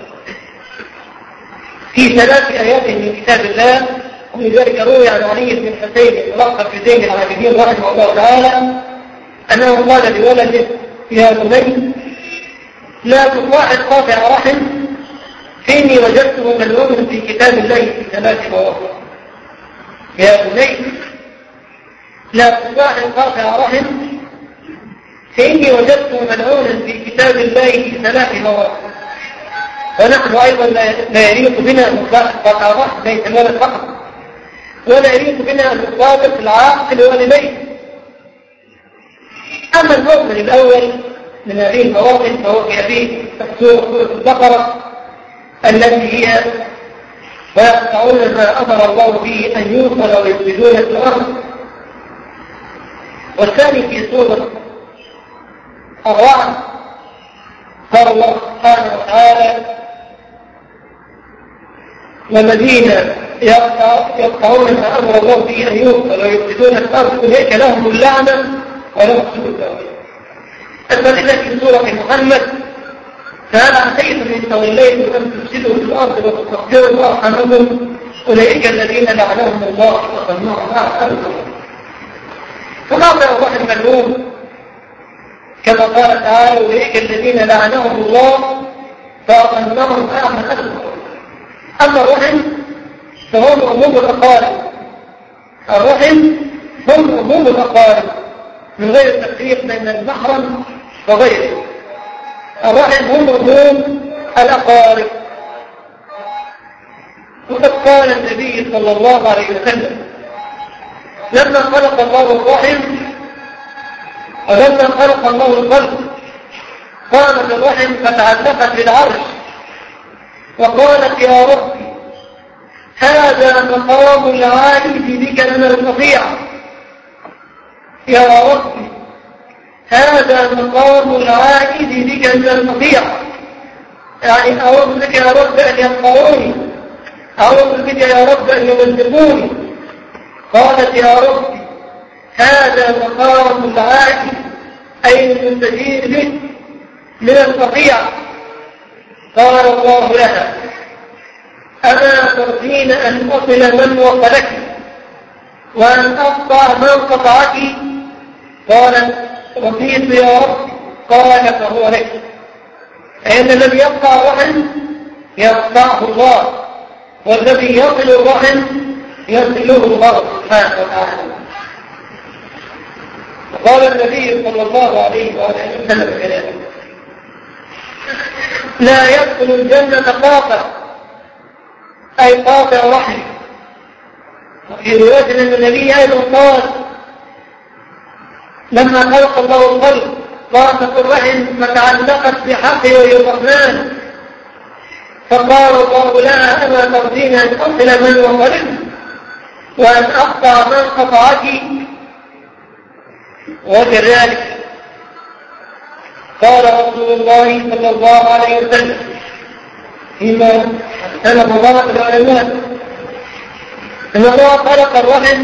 في 3 آيات من كتاب الله. ولذلك روي عن علي بن الحسين ملقب بزين العابدين رحمه الله تعالى أنه قال لولده يا بني لا تصاحب قاطع رحم فإني وجدته ملعون في كتاب الله في 3 مواضع. يا بني لا تصاحب قاطع رحم فإني وجدته ملعونا في كتاب الله في 3 مواضع. ونحن أيضا لا يليق بنا أن نصاحب قاطع رحم ليس الولد فقط ولا يريد بنا أن نصادق العاقل والديه. أما المؤمن الأول من هذه المواطن فهو في هذه سورة البقرة التي هي ويقطعون ما أمر الله به أن يوصل ويفسدون في الأرض. والثاني في سورة الرعد قال الله سبحانه وتعالى والذين يقطعون ما أمر الله به أن يوصل ويفسدون في الأرض أولئك لهم اللعنة ولهم سوء الدار. الفريضة في سورة محمد فهل عسيتم إن توليتم أن تفسدوا في الأرض وتقطعوا أرحامكم أولئك الذين لعنهم الله وصنعهم أعمالهم. فقاطع الرحم ملعون كما قال تعالى أولئك الذين لعنهم الله فصنعهم أعمالهم. أما الرحم فهم عموم الأقارب. الرحم هم عموم الأقارب من غير تفريق بين المحرم وغيره. الرحم هم عموم الأقارب. وقد قال النبي صلى الله عليه وسلم لما خلق الله الرحم ولما خلق الله القلب قامت الرحم فتعلقت بالعرش وقالت يا ربي هذا مقام العائد بك من القطيع. يا ربي هذا مقام العائد بك من القطيع. يعني أعوذ بك يا رب أن يقطعوني أعوذ بك يا رب أن يمزقوني. قالت يا ربي هذا مقام العائد أي المستجير به من القطيع. قال الله لها أما ترضين أن أصل من وصلك وأن أقطع من قطعك؟ قالت رضيت يا رب. قال فهو لك. فإن الذي يقطع الرحم يقطعه الله والذي يصل الرحم يصله الله سبحانه وتعالى. وقال النبي صلى الله عليه وسلم كذلك لا يدخل الجنة قاطع أي قاطع رحم. وفي رواية أن النبي أيضا قال لما خلق الله القلب قامت الرحم فتعلقت بحقه وهي الرحمن فقال الله لها أما ترضين أن أصل من وصلت وأن أقطع من قطعك؟ وكذلك قال رسول الله صلى الله عليه وسلم فيما أحسن مبارك العلماء إن الله خلق الرحم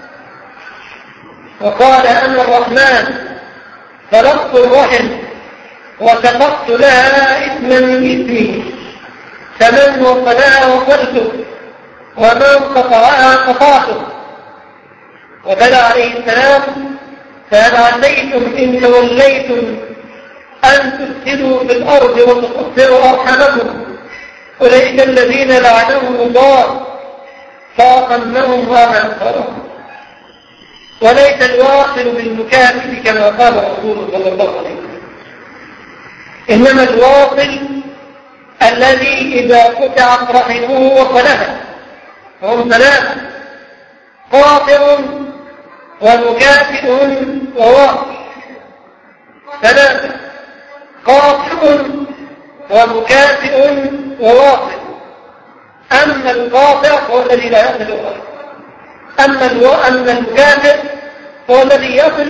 وقال أنا الرحمن خلقت الرحم وسقطت لها اسما من اسمي فمن وصلها وصلته ومن قطعها قطعته. وقال عليه السلام فهل عسيتم إن توليتم أن تفسدوا في الأرض وتقصروا أرحامكم أولئك الذين لعنهم الله فأقمهم وأنصرهم. وليس الواصل بالمكافئ كما قال رسول صلى الله عليه وسلم، إنما الواصل الذي إذا قطعت رحمه وصلها. هم ثلاثة: قاطع ومكافئ وواصل. ثلاثة: قاطع ومكافئ وواصل. أما القاطع هو الذي لا يصل الرحم، أما المكافئ هو الذي يصل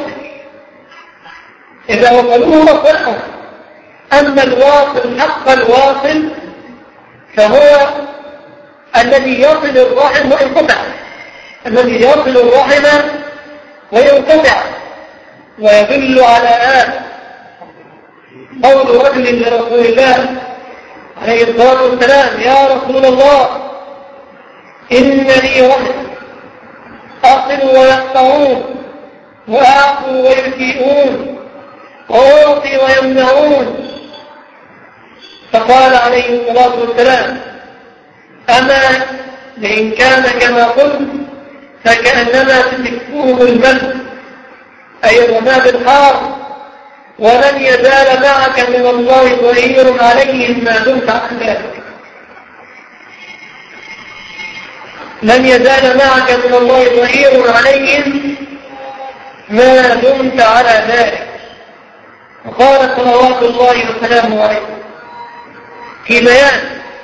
إذا وصلوه وصلهم. أما الواصل حق الواصل فهو الذي يصل الرحم وينقطع، الذي يصل الرحم وينقطع. ويدل على هذا قول رجل لرسول الله عليه الصلاة والسلام: يا رسول الله إن لي رحم أصل ويقطعون وأعفو ويسيئون وأعطي ويمنعون. فقال عليه الصلاة والسلام: أما لئن كان كما قلت فكأنما تسكوه الملك، أي الرماد بالحار، ولن يزال معك من الله ظهير عليهم ما دمت عن ذلك. لن يزال معك من الله ظهير عليهم ما دمت على ذلك. وقال صلوات الله وسلامه عليه في بيان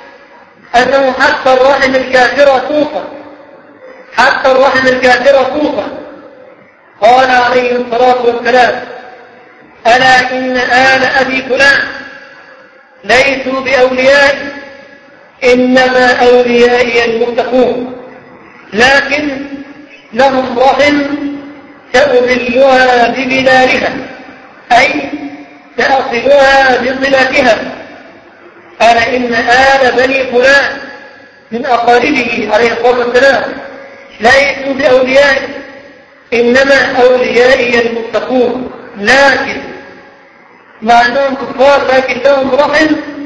أنه حتى الرحم الكافرة توقع، حتى الرحم الكافرة توقع. قال عليه الصلاة والسلام: ألا إن آل أبي فلان ليسوا بأوليائي، إنما أوليائي المتقون، لكن لهم رحم تأذلها ببلالها، أي تأصلها بصلاتها. ألا إن آل بني فلان من أقاربه عليه الصلاة والسلام ليسوا بأوليائي، إنما أوليائي المتقون، لكن مع أنهم كفار لكن لهم رحم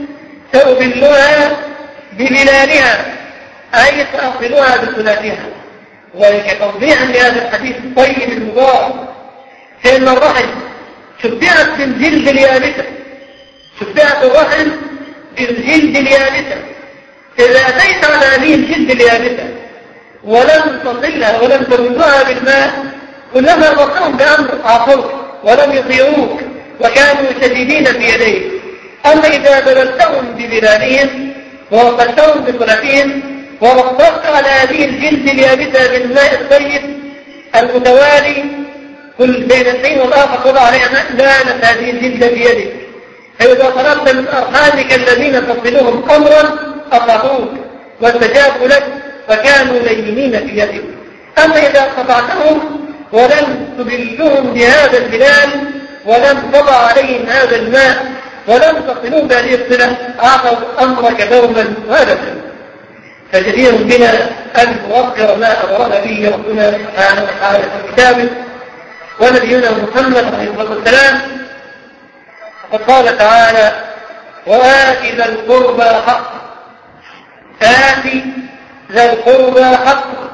تأذلها ببلالها، أي تأصلها بصلاتها. وذلك توضيحا لهذا الحديث الطيب المبارك، فإن الرحم شبعت بالجلد اليابسة، شبعت الرحم بالجلد اليابسة. إذا أتيت على هذه الجلد اليابسة ولم تصلها ولم تملها بالماء كلما وقعهم بأمر عصوك ولم يطيعوك وكانوا شديدين في يديك. أما إذا بللتهم ببلالهم ووقفتهم بصلاتهم ورصقت على هذه الجلد اليابسة بالماء الطيب المتوالي كل بين الحين والآخر تضع عليها ماء لانت هذه الجلد بيدك. فإذا طلبت من أرحامك الذين تصلهم أمرا أطاعوك واستجابوا لك وكانوا لينين في يدك. أما إذا قطعتهم ولم تبلهم بهذا البلال ولم تضع عليهم هذا الماء ولم تصلوا بهذه الصلة أعطوا أمرك دوما وهدفا. فجدير بنا أن نوفر ما أمرنا به ربنا سبحانه وتعالى في كتابه ونبينا محمد عليه الصلاة والسلام. وقد قال تعالى: وآت ذا القربى حقه، آت ذا القربى حقه.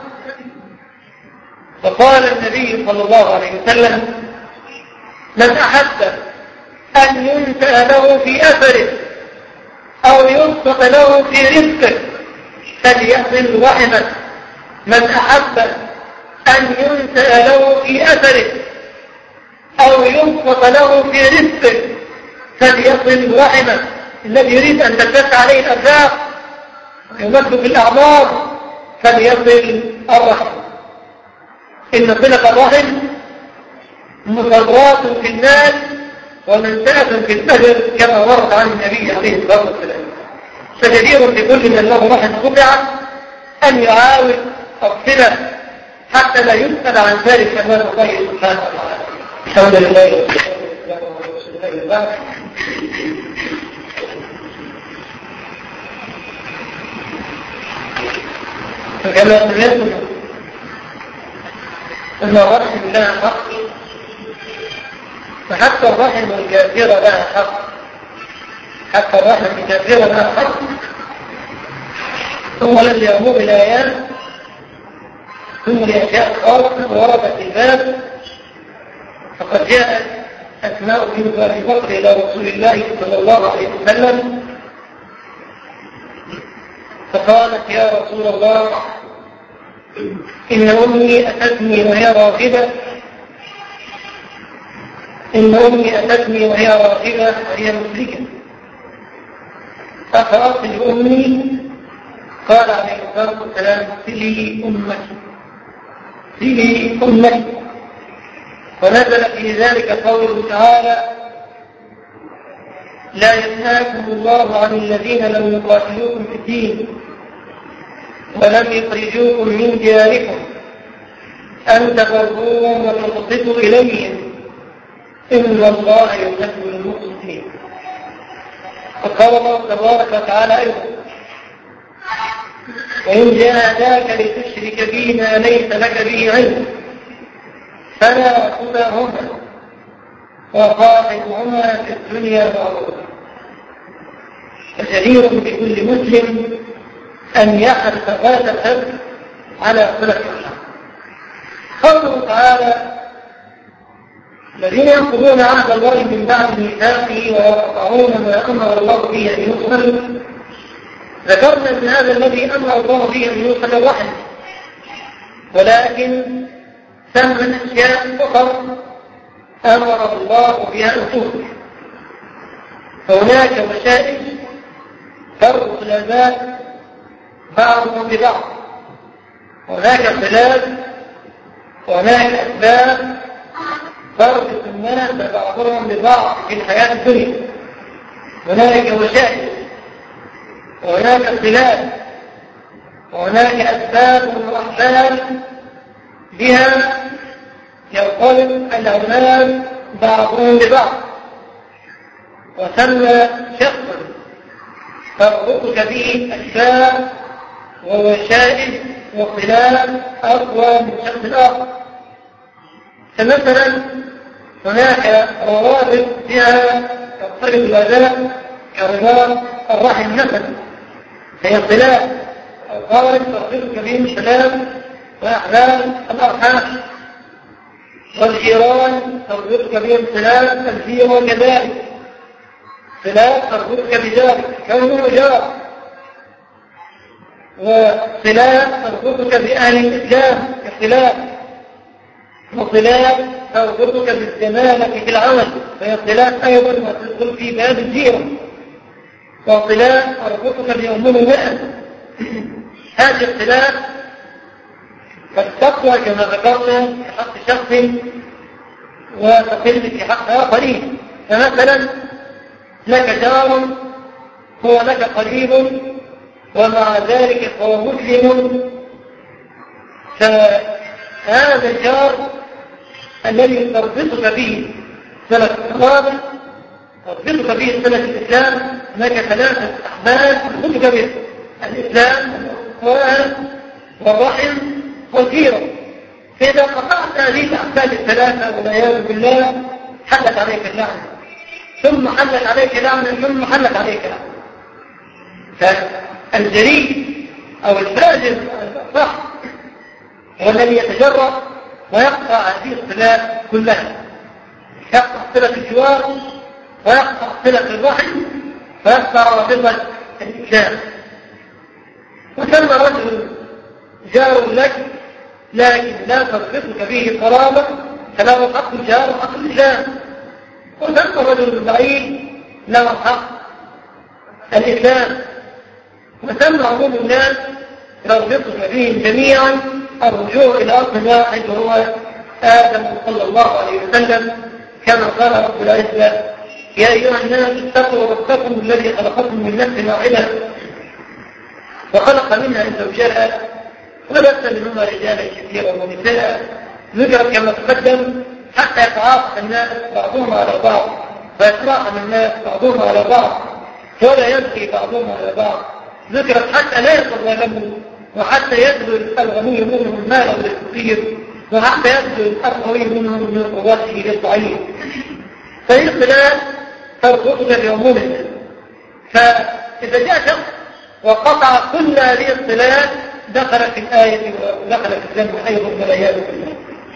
وقال النبي صلى الله عليه وسلم: من أحب أن ينسأ له في أثره أو ينسق له في رزقه فليصل رحمه. من أحب أن ينسأ له في أثره أو ينسق له في رزقه فليصل رحمه. الذي يريد أن تتسع عليه الأرزاق ويمد في الأعمار فليصل الرحم. إن صلة الرحم مضرات في الناس ومنسأة في الأجر كما ورد عن النبي عليه الصلاة والسلام. فجدير بكل من له رحم قطعت أن يعاود الصلة حتى لا يسأل عن ذلك أمام الله سبحانه وتعالى. الحمد لله فكما سمعتم أن الرحم لها حق، فحتى الرحم الكافرة لها حق، حتى الرحم الكافرة لها حق. ثم الذي يأمر الآيات ثم لأشياء خاصة وردت في الباب. فقد جاءت أسماء بنت أبي بكر إلى رسول الله صلى الله عليه وسلم فقالت: يا رسول الله، إن أمي أتتني وهي راغبة، إن أمي أتتني وهي راغبة وهي مشركة، أفأصل أمي؟ قال عليه الصلاة والسلام: صلي أمك، صلي أمك. ونزل في ذلك قوله تعالى: لا ينهاكم الله عن الذين لم يقاتلوكم في الدين ولم يخرجوكم من دياركم أن تبروهم وتقسطوا إليهم إن الله يحب المقسطين. وقال الله تبارك وتعالى أيضا: وإن جاهداك لتشرك بي ما ليس لك به علم فلا تطعهما وصاحبهما في الدنيا معروفا. فجدير بكل مسلم أن يحرص ذات الحرص على صلة الرحم. قوله تعالى: الذين ينقضون عهد الله من بعد ميثاقه ويقطعون ما أمر الله به أن يوصل. ذكرنا أن هذا الذي أمر الله به أن يوصل الرحم، ولكن ثم أشياء أخرى أمر الله بها أن توصل. فهناك وسائل تربط الآباء بعضهم ببعض، هناك خلاف، وهناك أسباب تربط الناس بعضهم ببعض في الحياة الدنيا. هناك وسائل وهناك خلاف وهناك أسباب وأحباب بها يرتبط الأعمال بعضهم ببعض. وثم شخص تربطك به أسباب ووسائل وخلاف أقوى من شخص آخر. فمثلا هناك روابط فيها تقترب الأداء كرباط الرحم مثلا، هي خلاف القارب تربطك به السلام وأحلام الأرحام، والجيران تربطك به السلام الجيران كذلك، خلاف تربطك بذلك كونه جار، وخلاف تربطك بأهل الإسلام كخلاف، وخلاف تربطك بالزمالة في العمل فهي خلاف أيضا وتدخل في باب الجيرة، وخلاف تربطك بأمور المئة. هذه الخلاف قد تقوى كما ذكرنا في حق شخص وتقل في حق آخرين. فمثلا لك جار هو لك قريب ومع ذلك هو مسلم، فهذا الجار الذي تربطك به سنة القرابة، تربطك به سنة الإسلام، هناك ثلاثة أحباب تربطك به: الإسلام والرحم والجيرة. فإذا قطعت هذه الأحباب الثلاثة والعياذ بالله حلت عليك اللعنة، ثم حلت عليك لعنة، ثم حلت عليك لعنة. فالجريء أو الفاجر صح هو الذي يتجرأ ويقطع هذه الصلات كلها، يقطع صلة الجوار ويقطع صلة الرحم ويقطع رابطة الإسلام. وثم رجل جار لك لكن لا تربطك به قرابة فله حق الجار وحق الإسلام، وثم رجل بعيد له حق الإسلام، وتم عموم الناس يربطون بهم جميعا الرجوع إلى أصل واحد وهو آدم صلى الله عليه وسلم، كما قال رب العزة: يا أيها الناس اتقوا ربكم الذي خلقكم من نفس واحدة وخلق منها زوجها وبث منهما رجالا كثيرا ونساء، ذكر كما تقدم حتى يتعاطف الناس بعضهم على بعض ويتراحم الناس بعضهم على بعض ولا يبغي بعضهم على بعض، ذكرت حتى لا يتظلموا وحتى يبذل الغني منهم مالا للفقير وحتى يبذل القوي منهم من قوته للضعيف. فالاختلاف تربطنا بعموم الناس، فإذا جاء شخص وقطع كل هذه الصلات دخل في الآية ودخل في الذنب أيضا والعياذ بالله.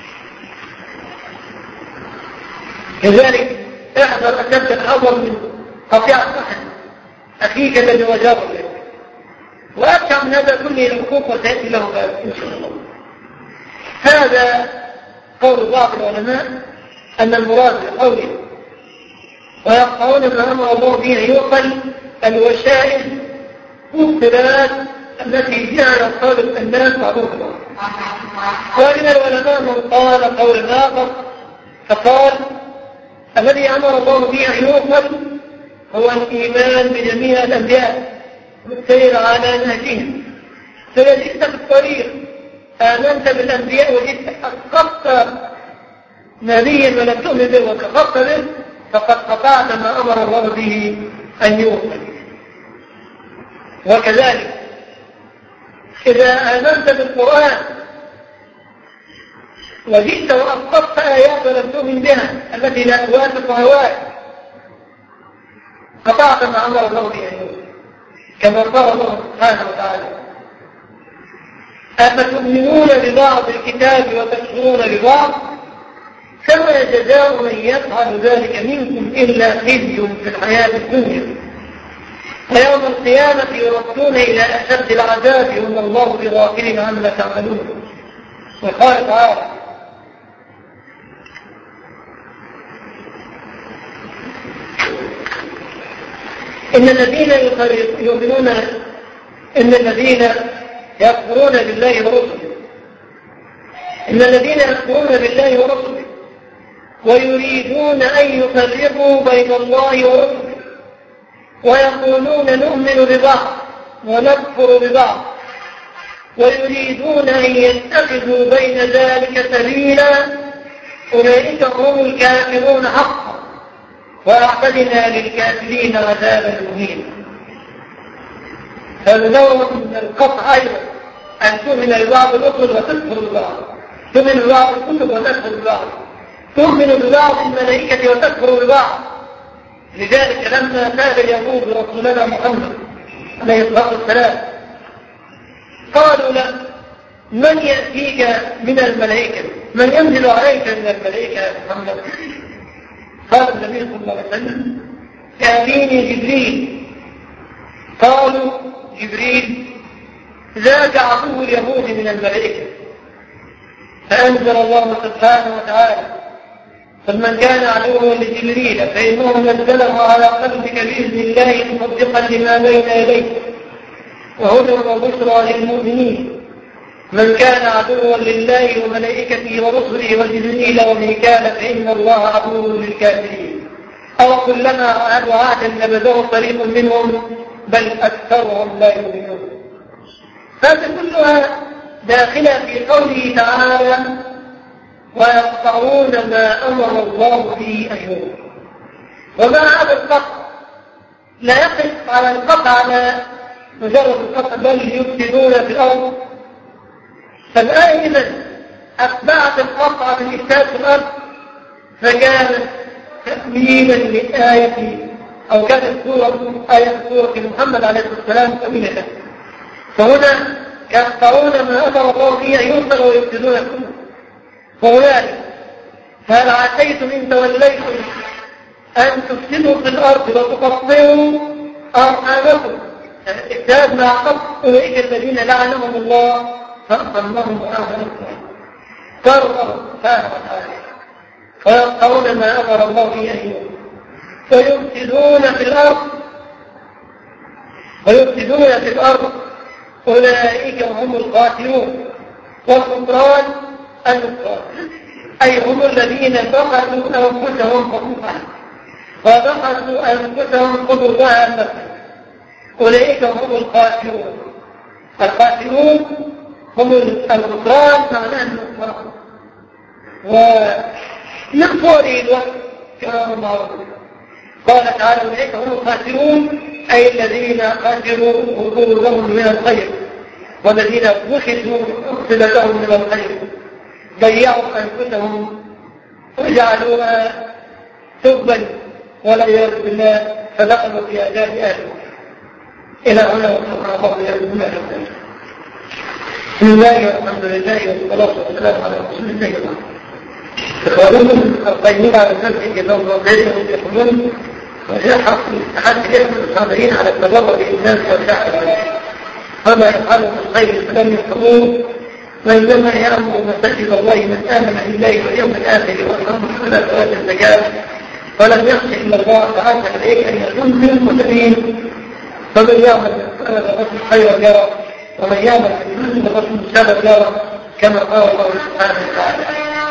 كذلك احذر أن تبدأ الأول من قطيعة أحد أخيك الذي وجاره لك، وأبشع من هذا كله الحقوق وسيأتي له باب إن شاء الله. هذا قول بعض العلماء أن المراد بقوله ويقطعون ما أمر الله به أن يوصل الوشائج والصلات التي جعل خالق الناس بعضهم. ومن العلماء من قال قولا آخر فقال: الذي أمر الله به أن يوصل هو الإيمان بجميع الأنبياء والسير على نهجهم. فإذا جئت في الطريق آمنت بالأنبياء وجئت أسقطت نبيا ولم تؤمن به وكفرت به فقد قطعت ما أمر الله به أن يوصل. وكذلك إذا آمنت بالقرآن وجئت وأسقطت آيات ولم تؤمن بها التي لا توافق هواك قطعت ما أمر الله به أن يوصل، كما قال الله سبحانه وتعالى: أفتؤمنون ببعض الكتاب وتكفرون ببعض فما جزاء من يفعل ذلك منكم إلا خزي في الحياة الدنيا ويوم القيامة يردون إلى أشد العذاب وما الله بغافل عما تعملون. وقال تعالى: إن الذين يكفرون بالله ورسله ويريدون أن يفرقوا بين الله ورسله ويقولون نؤمن ببعض ونكفر ببعض ويريدون أن يتخذوا بين ذلك سبيلا أولئك هم الكافرون حقا وأعتدنا للكافرين عذابا مهينا. فالنوع من القطع أيضا أن تؤمن ببعض الأصل وتكفر ببعض، تؤمن ببعض الكتب وتكفر ببعض، تؤمن ببعض الملائكة وتكفر ببعض. لذلك لما سأل اليهود رسولنا محمد عليه الصلاة والسلام قالوا له: من يأتيك من الملائكة؟ من ينزل عليك من الملائكة يا محمد؟ قال النبي صلى الله عليه وسلم: يأتيني جبريل. قالوا: جبريل ذاك عدو اليهود من الملائكة. فأنزل الله سبحانه وتعالى: فمن كان عدوا لجبريل فإنه نزله على قلبك بإذن الله مصدقا لما بين يديه وهدى وبشرى للمؤمنين. من كان عدوا لله وملائكته ورسله وجبريل وميكال فإن الله عدو للكافرين. أو كلما عادوا عهدا نبذه فريق منهم بل أكثرهم لا يؤمنون. فهذه كلها داخلة في قوله تعالى: ويقطعون ما أمر الله به أن يوصل. ومع هذا القطع لا يقف على القطع على مجرد القطع بل يفسدون في الأرض. فالآية إذن أتبعت القطع من إفساد في الأرض فكانت تأمينا لآية أو كانت سورة محمد عليه الصلاة والسلام تأمينا. فهنا يقطعون ما أمر الله به أن يوصل ويفسدون في الأرض. وهنالك فهل عسيتم إن توليتم أن تفسدوا في الأرض وتقطعوا أرحامكم؟ الإفساد مع قطع أولئك الذين لعنهم الله فأصمهم وأهلكم. قالوا الله سبحانه وتعالى: ويقطعون ما أمر الله به أن يوصل ويفسدون في الأرض ويفسدون في الأرض أولئك هم الخاسرون. والخسران النصران، أي هم الذين فقدوا أنفسهم حقوقها وبخسوا أنفسهم حدودها النفس، أولئك هم الخاسرون. الخاسرون هم الخسران معناه النصران. ومن فوره الوقت كما هو معروف قال تعالى أولئك هم الخاسرون، أي الذين خسروا حظوظهم من الخير، والذين بخسوا أخذ لهم من الخير، ضيعوا أنفسهم وجعلوها سبا والعياذ بالله، فدخلوا في عذاب أهله. إلى هنا وصلنا الله والعياذ بالله. بسم الله والحمد لله والصلاة والسلام على رسول الله. إخوانكم القيمين على النفس جزاهم الله خيرا ويقولون وجاء أحد الحاضرين على التبرع للناس والدعوة، وما يفعله من خير فلم يفعلوه، وإنما يأمر مساجد الله من آمن بالله واليوم الآخر وأقام الصلاة وآتى الزكاة ولم يخش إلا الله تعالى عليك أن يكون من المسلمين. فمن يعمل مثقال ذرة خيرا يرى ومن يعمل مثقال ذرة شرا يرى، كما قال الله سبحانه وتعالى.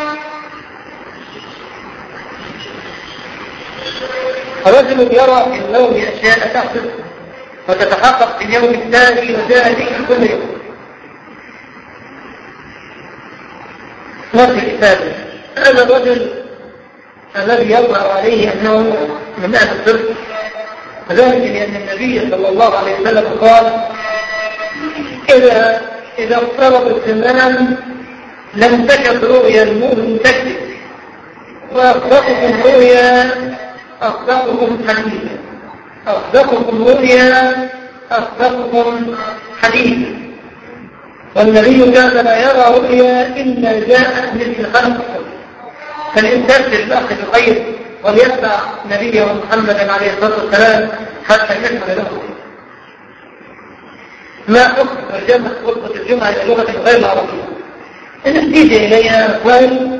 الرجل يرى في النوم أشياء تحدث وتتحقق في اليوم الثاني وذلك كل يوم. نفس الكتاب هذا الرجل الذي يظهر عليه أنه من أهل الصدق، وذلك لأن النبي صلى الله عليه وسلم قال إذا اقترب الزمان لم تكن رؤيا المؤمن تكذب، وأصدقكم رؤيا أصدقكم حديثا، أصدقكم رؤيا أصدقكم حديثا. والنبي كان لا يرى رؤيا إلا جاءت مثل خلق، فالإنسان في الأخذ الخير وليتبع نبيه محمدا عليه الصلاة والسلام حتى يكمل له. ما حكم ترجمة خطبة الجمعة إلى لغة غير العربية؟ إن احتاج إليها أخوان،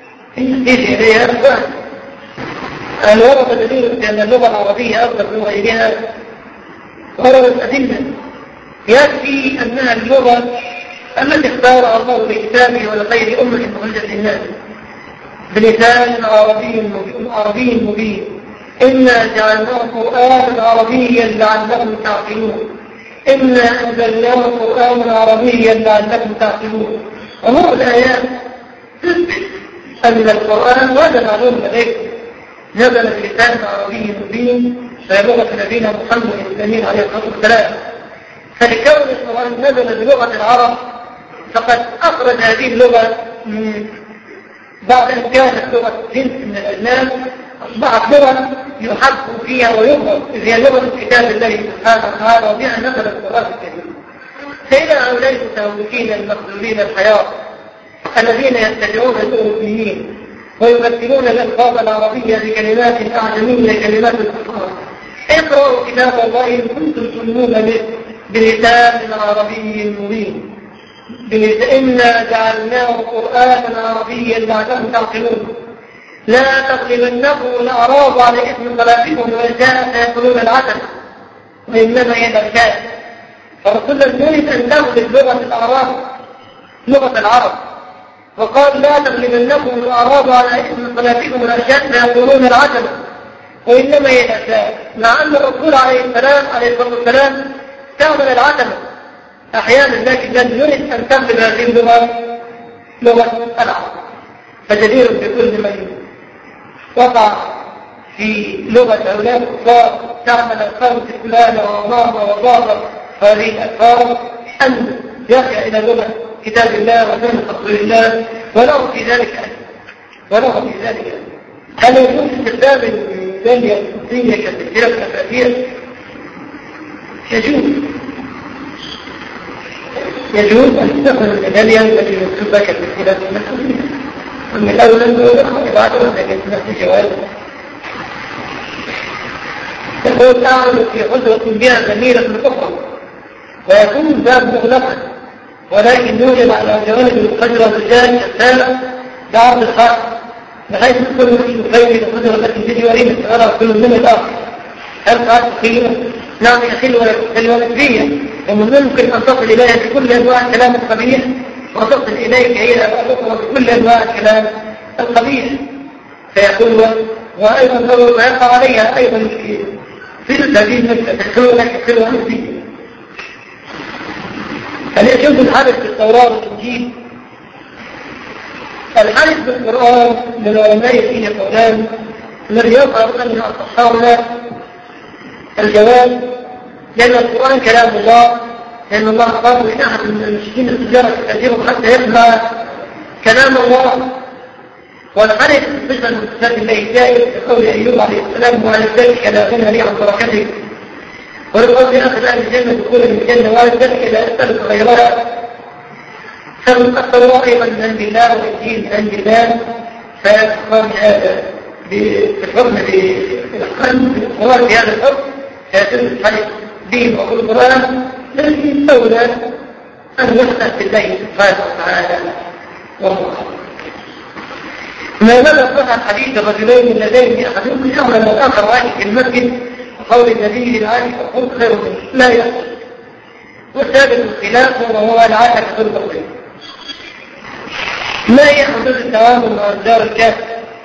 أن ورد دليل بأن اللغة العربية أفضل من غيرها، وردت أدلة يكفي أنها اللغة التي اختارها الله لكتابه ولخير أمة مخرجة للناس بلسان عربي مبين. إنا جعلناه قرآنا عربيا لعلكم تعقلون، إنا أنزلناه قرآنا عربيا لعلكم تعقلون. وهو الآيات تثبت أن القرآن وهذا معلوم لديكم نزل بلسان عربي مبين، فهي لغة نبينا محمد الأمين عليه الصلاة والسلام. فلكون القرآن نزل بلغة العرب فقد أخرج هذه اللغة بعد أن كانت لغة جنس من الأجناس أصبحت لغة يحب فيها ويبغض، إذ هي لغة كتاب الله سبحانه وتعالى وبها نزل القرآن الكريم. فإلى هؤلاء المتهوكين المخذولين الحياة الذين يتبعون الأوروبيين ويمثلون الألفاظ العربية بكلمات أعجمية كلمات الكفار، اقرأوا كتاب الله إن كنتم تؤمنون به بلسان عربي مبين. إنا جعلناه قرآنا عربيا لعلكم تعقلون. لا تغلبنكم الأعراب على إثم صلاتكم وجاء سيقولون العسل وإنما هي الأركان. فرسول الله يريد أن تغلب لغة الأعراب لغة العرب، وقال لا تغلبنكم الأعراب على إثم صلاتكم والأركان سيقولون العسل وإنما هي الأركان، مع أن الرسول عليه الصلاة والسلام استعمل العسل أحيانا، لكن لم يرد أن تغلب هذه اللغة لغة العرب. فجدير بكل من وقع في لغة هؤلاء الكفار تعمل الخمس فلان وضار وضار هذه الألفاظ أن يرجع إلى لغة كتاب الله وسنة رسول الله، وله في ذلك هل يجوز استخدام الميزانية الصوتية كتسجيل الأساسية؟ يجوز أن تستخدم الميزانية التي مكتوبة كتسجيل الأساسية، ومن الأول أن يبعثوا لكن نفس الجواز. يقول تعمل في حجرة بها زميلة الأخرى ويكون الباب مغلقا، ولكن يوجد على جوانب الحجرة رجال كالسالة بعض الخاص بحيث كل من يخير الحجرة التي تجي وريم استغلها كل من الآخر. هل قاعد تخير نعم يا خلوة نسبية، ومن ممكن أن تصل إليها بكل أنواع الكلام القبيح، وتصل إليك هي بكل أنواع الكلام القبيح، فهي خلوة. وأيضا ويقع عليها أيضا في الذين الخلوة نسبية. هل يجوز الحدث في التوراة والإنجيل؟ الحدث بالقرآن للعلماء فيه قولان، الذي يظهر أن أصحابنا الجواب، لأن القرآن كلام الله، لأن الله قال إن أحد من المشركين التجارة تأثيره حتى يسمع كلام الله. والحدث بالنسبة لصفات الله جائز كقول أيوب عليه السلام وعلى ذلك لا غنى لي عن بركته، ولقول أخذ أهل الجنة دخولا من الجنة وعلى ذلك لا أسألك غيرها. فالتوراة أيضا من عند الله والإنجيل من عند الله، فيقام هذا بالحكم بالقرآن في هذا الحكم فيتم الحدث به وكل القرآن، لكن أولى أن يحدث بالله سبحانه وتعالى ومعه. ما ماذا صح حديث الرجلين اللذين أحدهم أولى من الآخر واحد في المسجد وقول النبي للعالي فقل خير منه لا يحدث، والسابق الخلاف وهو العالي خير منه. ما هي حدود التعامل مع الجار الكافر؟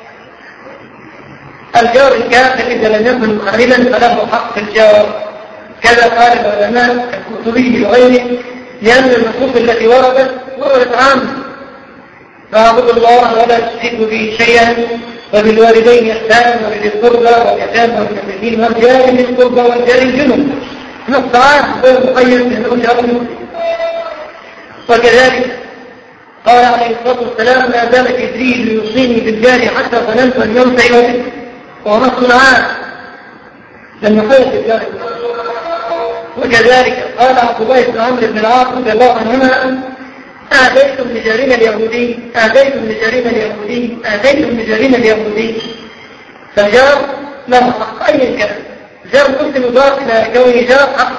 الجار الكافر إذا لم يكن مخالفا فله حق الجار، كذا قال العلماء الكتبي وغيره، لأن النصوص التي وردت عامة، فاعبدوا الله ولا تشركوا به شيئا، وبالوالدين إحسانا وبذي القربى واليتامى والمساكين والجار ذي القربى والجار الجنب، نص عام غير مقيد بأنه شرع. وكذلك قال عليه الصلاة والسلام ما زال جبريل يوصيني بالجار حتى ظننت أن ينفع به، وهو نص عام لم يقيد بالجار. وكذلك قال عبد الله بن عمرو بن العاص رضي الله عنهما آتيتم لجارنا اليهودي، فجار له حق أي كان، جار مسلم يضاف إلى كونه جار حق.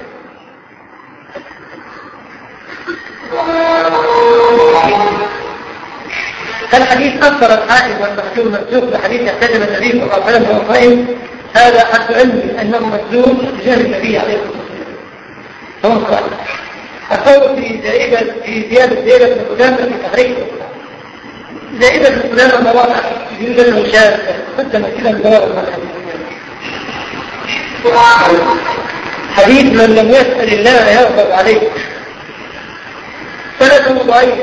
الحديث أكثر الحائل والمحجوب مكذوب بحديث يحتجم النبي صلى الله عليه وسلم وقائم، هذا حد علمي أنه مكذوب بجانب النبي عليه الصلاة والسلام. أقول في زيادة بن قدامة في تحريك زائدة بن قدامة مواقع يوجد المشاهد قدم كده مواقع حديث من لم يسأل الله يغضب عليه سنده ضعيف.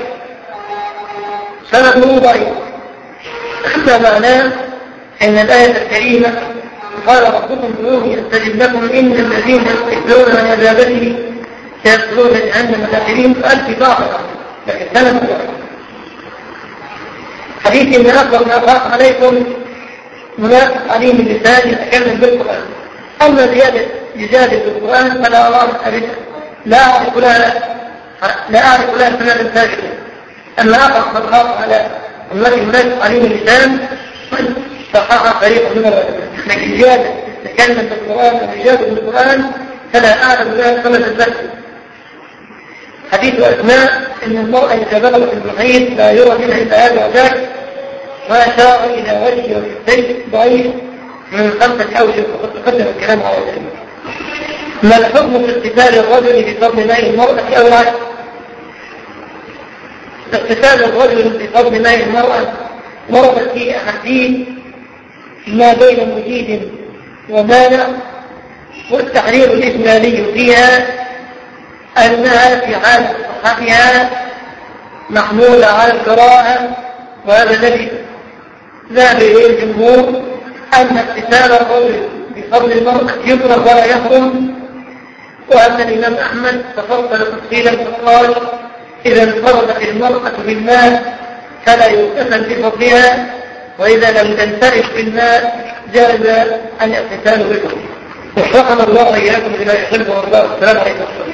أما معناه أن الآية الكريمة قال ربكم ادعوني أستجب لكم إن الذين يستكبرون عن عبادته سيدخلون جهنم داخلين فألف ضعفا، لكن سنة ضعيف. حديث من أكبر ما أخاف عليكم منافق عليم اللسان يتكلم بالقرآن، أما زيادة بالقرآن فلا أرى أبدا، لا أعرف لها سنة ساجدة. أما أخاف من أخاف على الذي منافق عليم اللسان فحقق فريق من الرجل، لكن زيادة تتكلم بالقرآن وزيادة بالقرآن فلا أعرف لها سنة ساجدة. حديث أسماء إن المرأة يتبلغ في المحيط لا يرى منها إلا هذا وذاك، وأشار إلى وجه وكتين ضعيف من 5 أوجه، وقد تقدم الكلام على ذلك. ما الحكم في اغتسال الرجل بفضل ماء المرأة أو العكس؟ اغتسال الرجل بفضل ماء المرأة وردت في أحاديث ما بين مجيد ومانع، والتحرير الإجمالي فيها أنها في حال صحتها محمولة على الكراهة، وهذا الذي ذهب إليه الجمهور أن اغتسال الرجل بفضل المرأة يكره ولا يحرم. وأما الإمام أحمد تفضل تفصيلا فقال إذا انفردت المرأة بالماء فلا يغتسل بفضلها، وإذا لم تنفرد بالماء جاز أن يغتسل بفضله. وفقنا الله إياكم إلى يحب الله. السلام عليكم.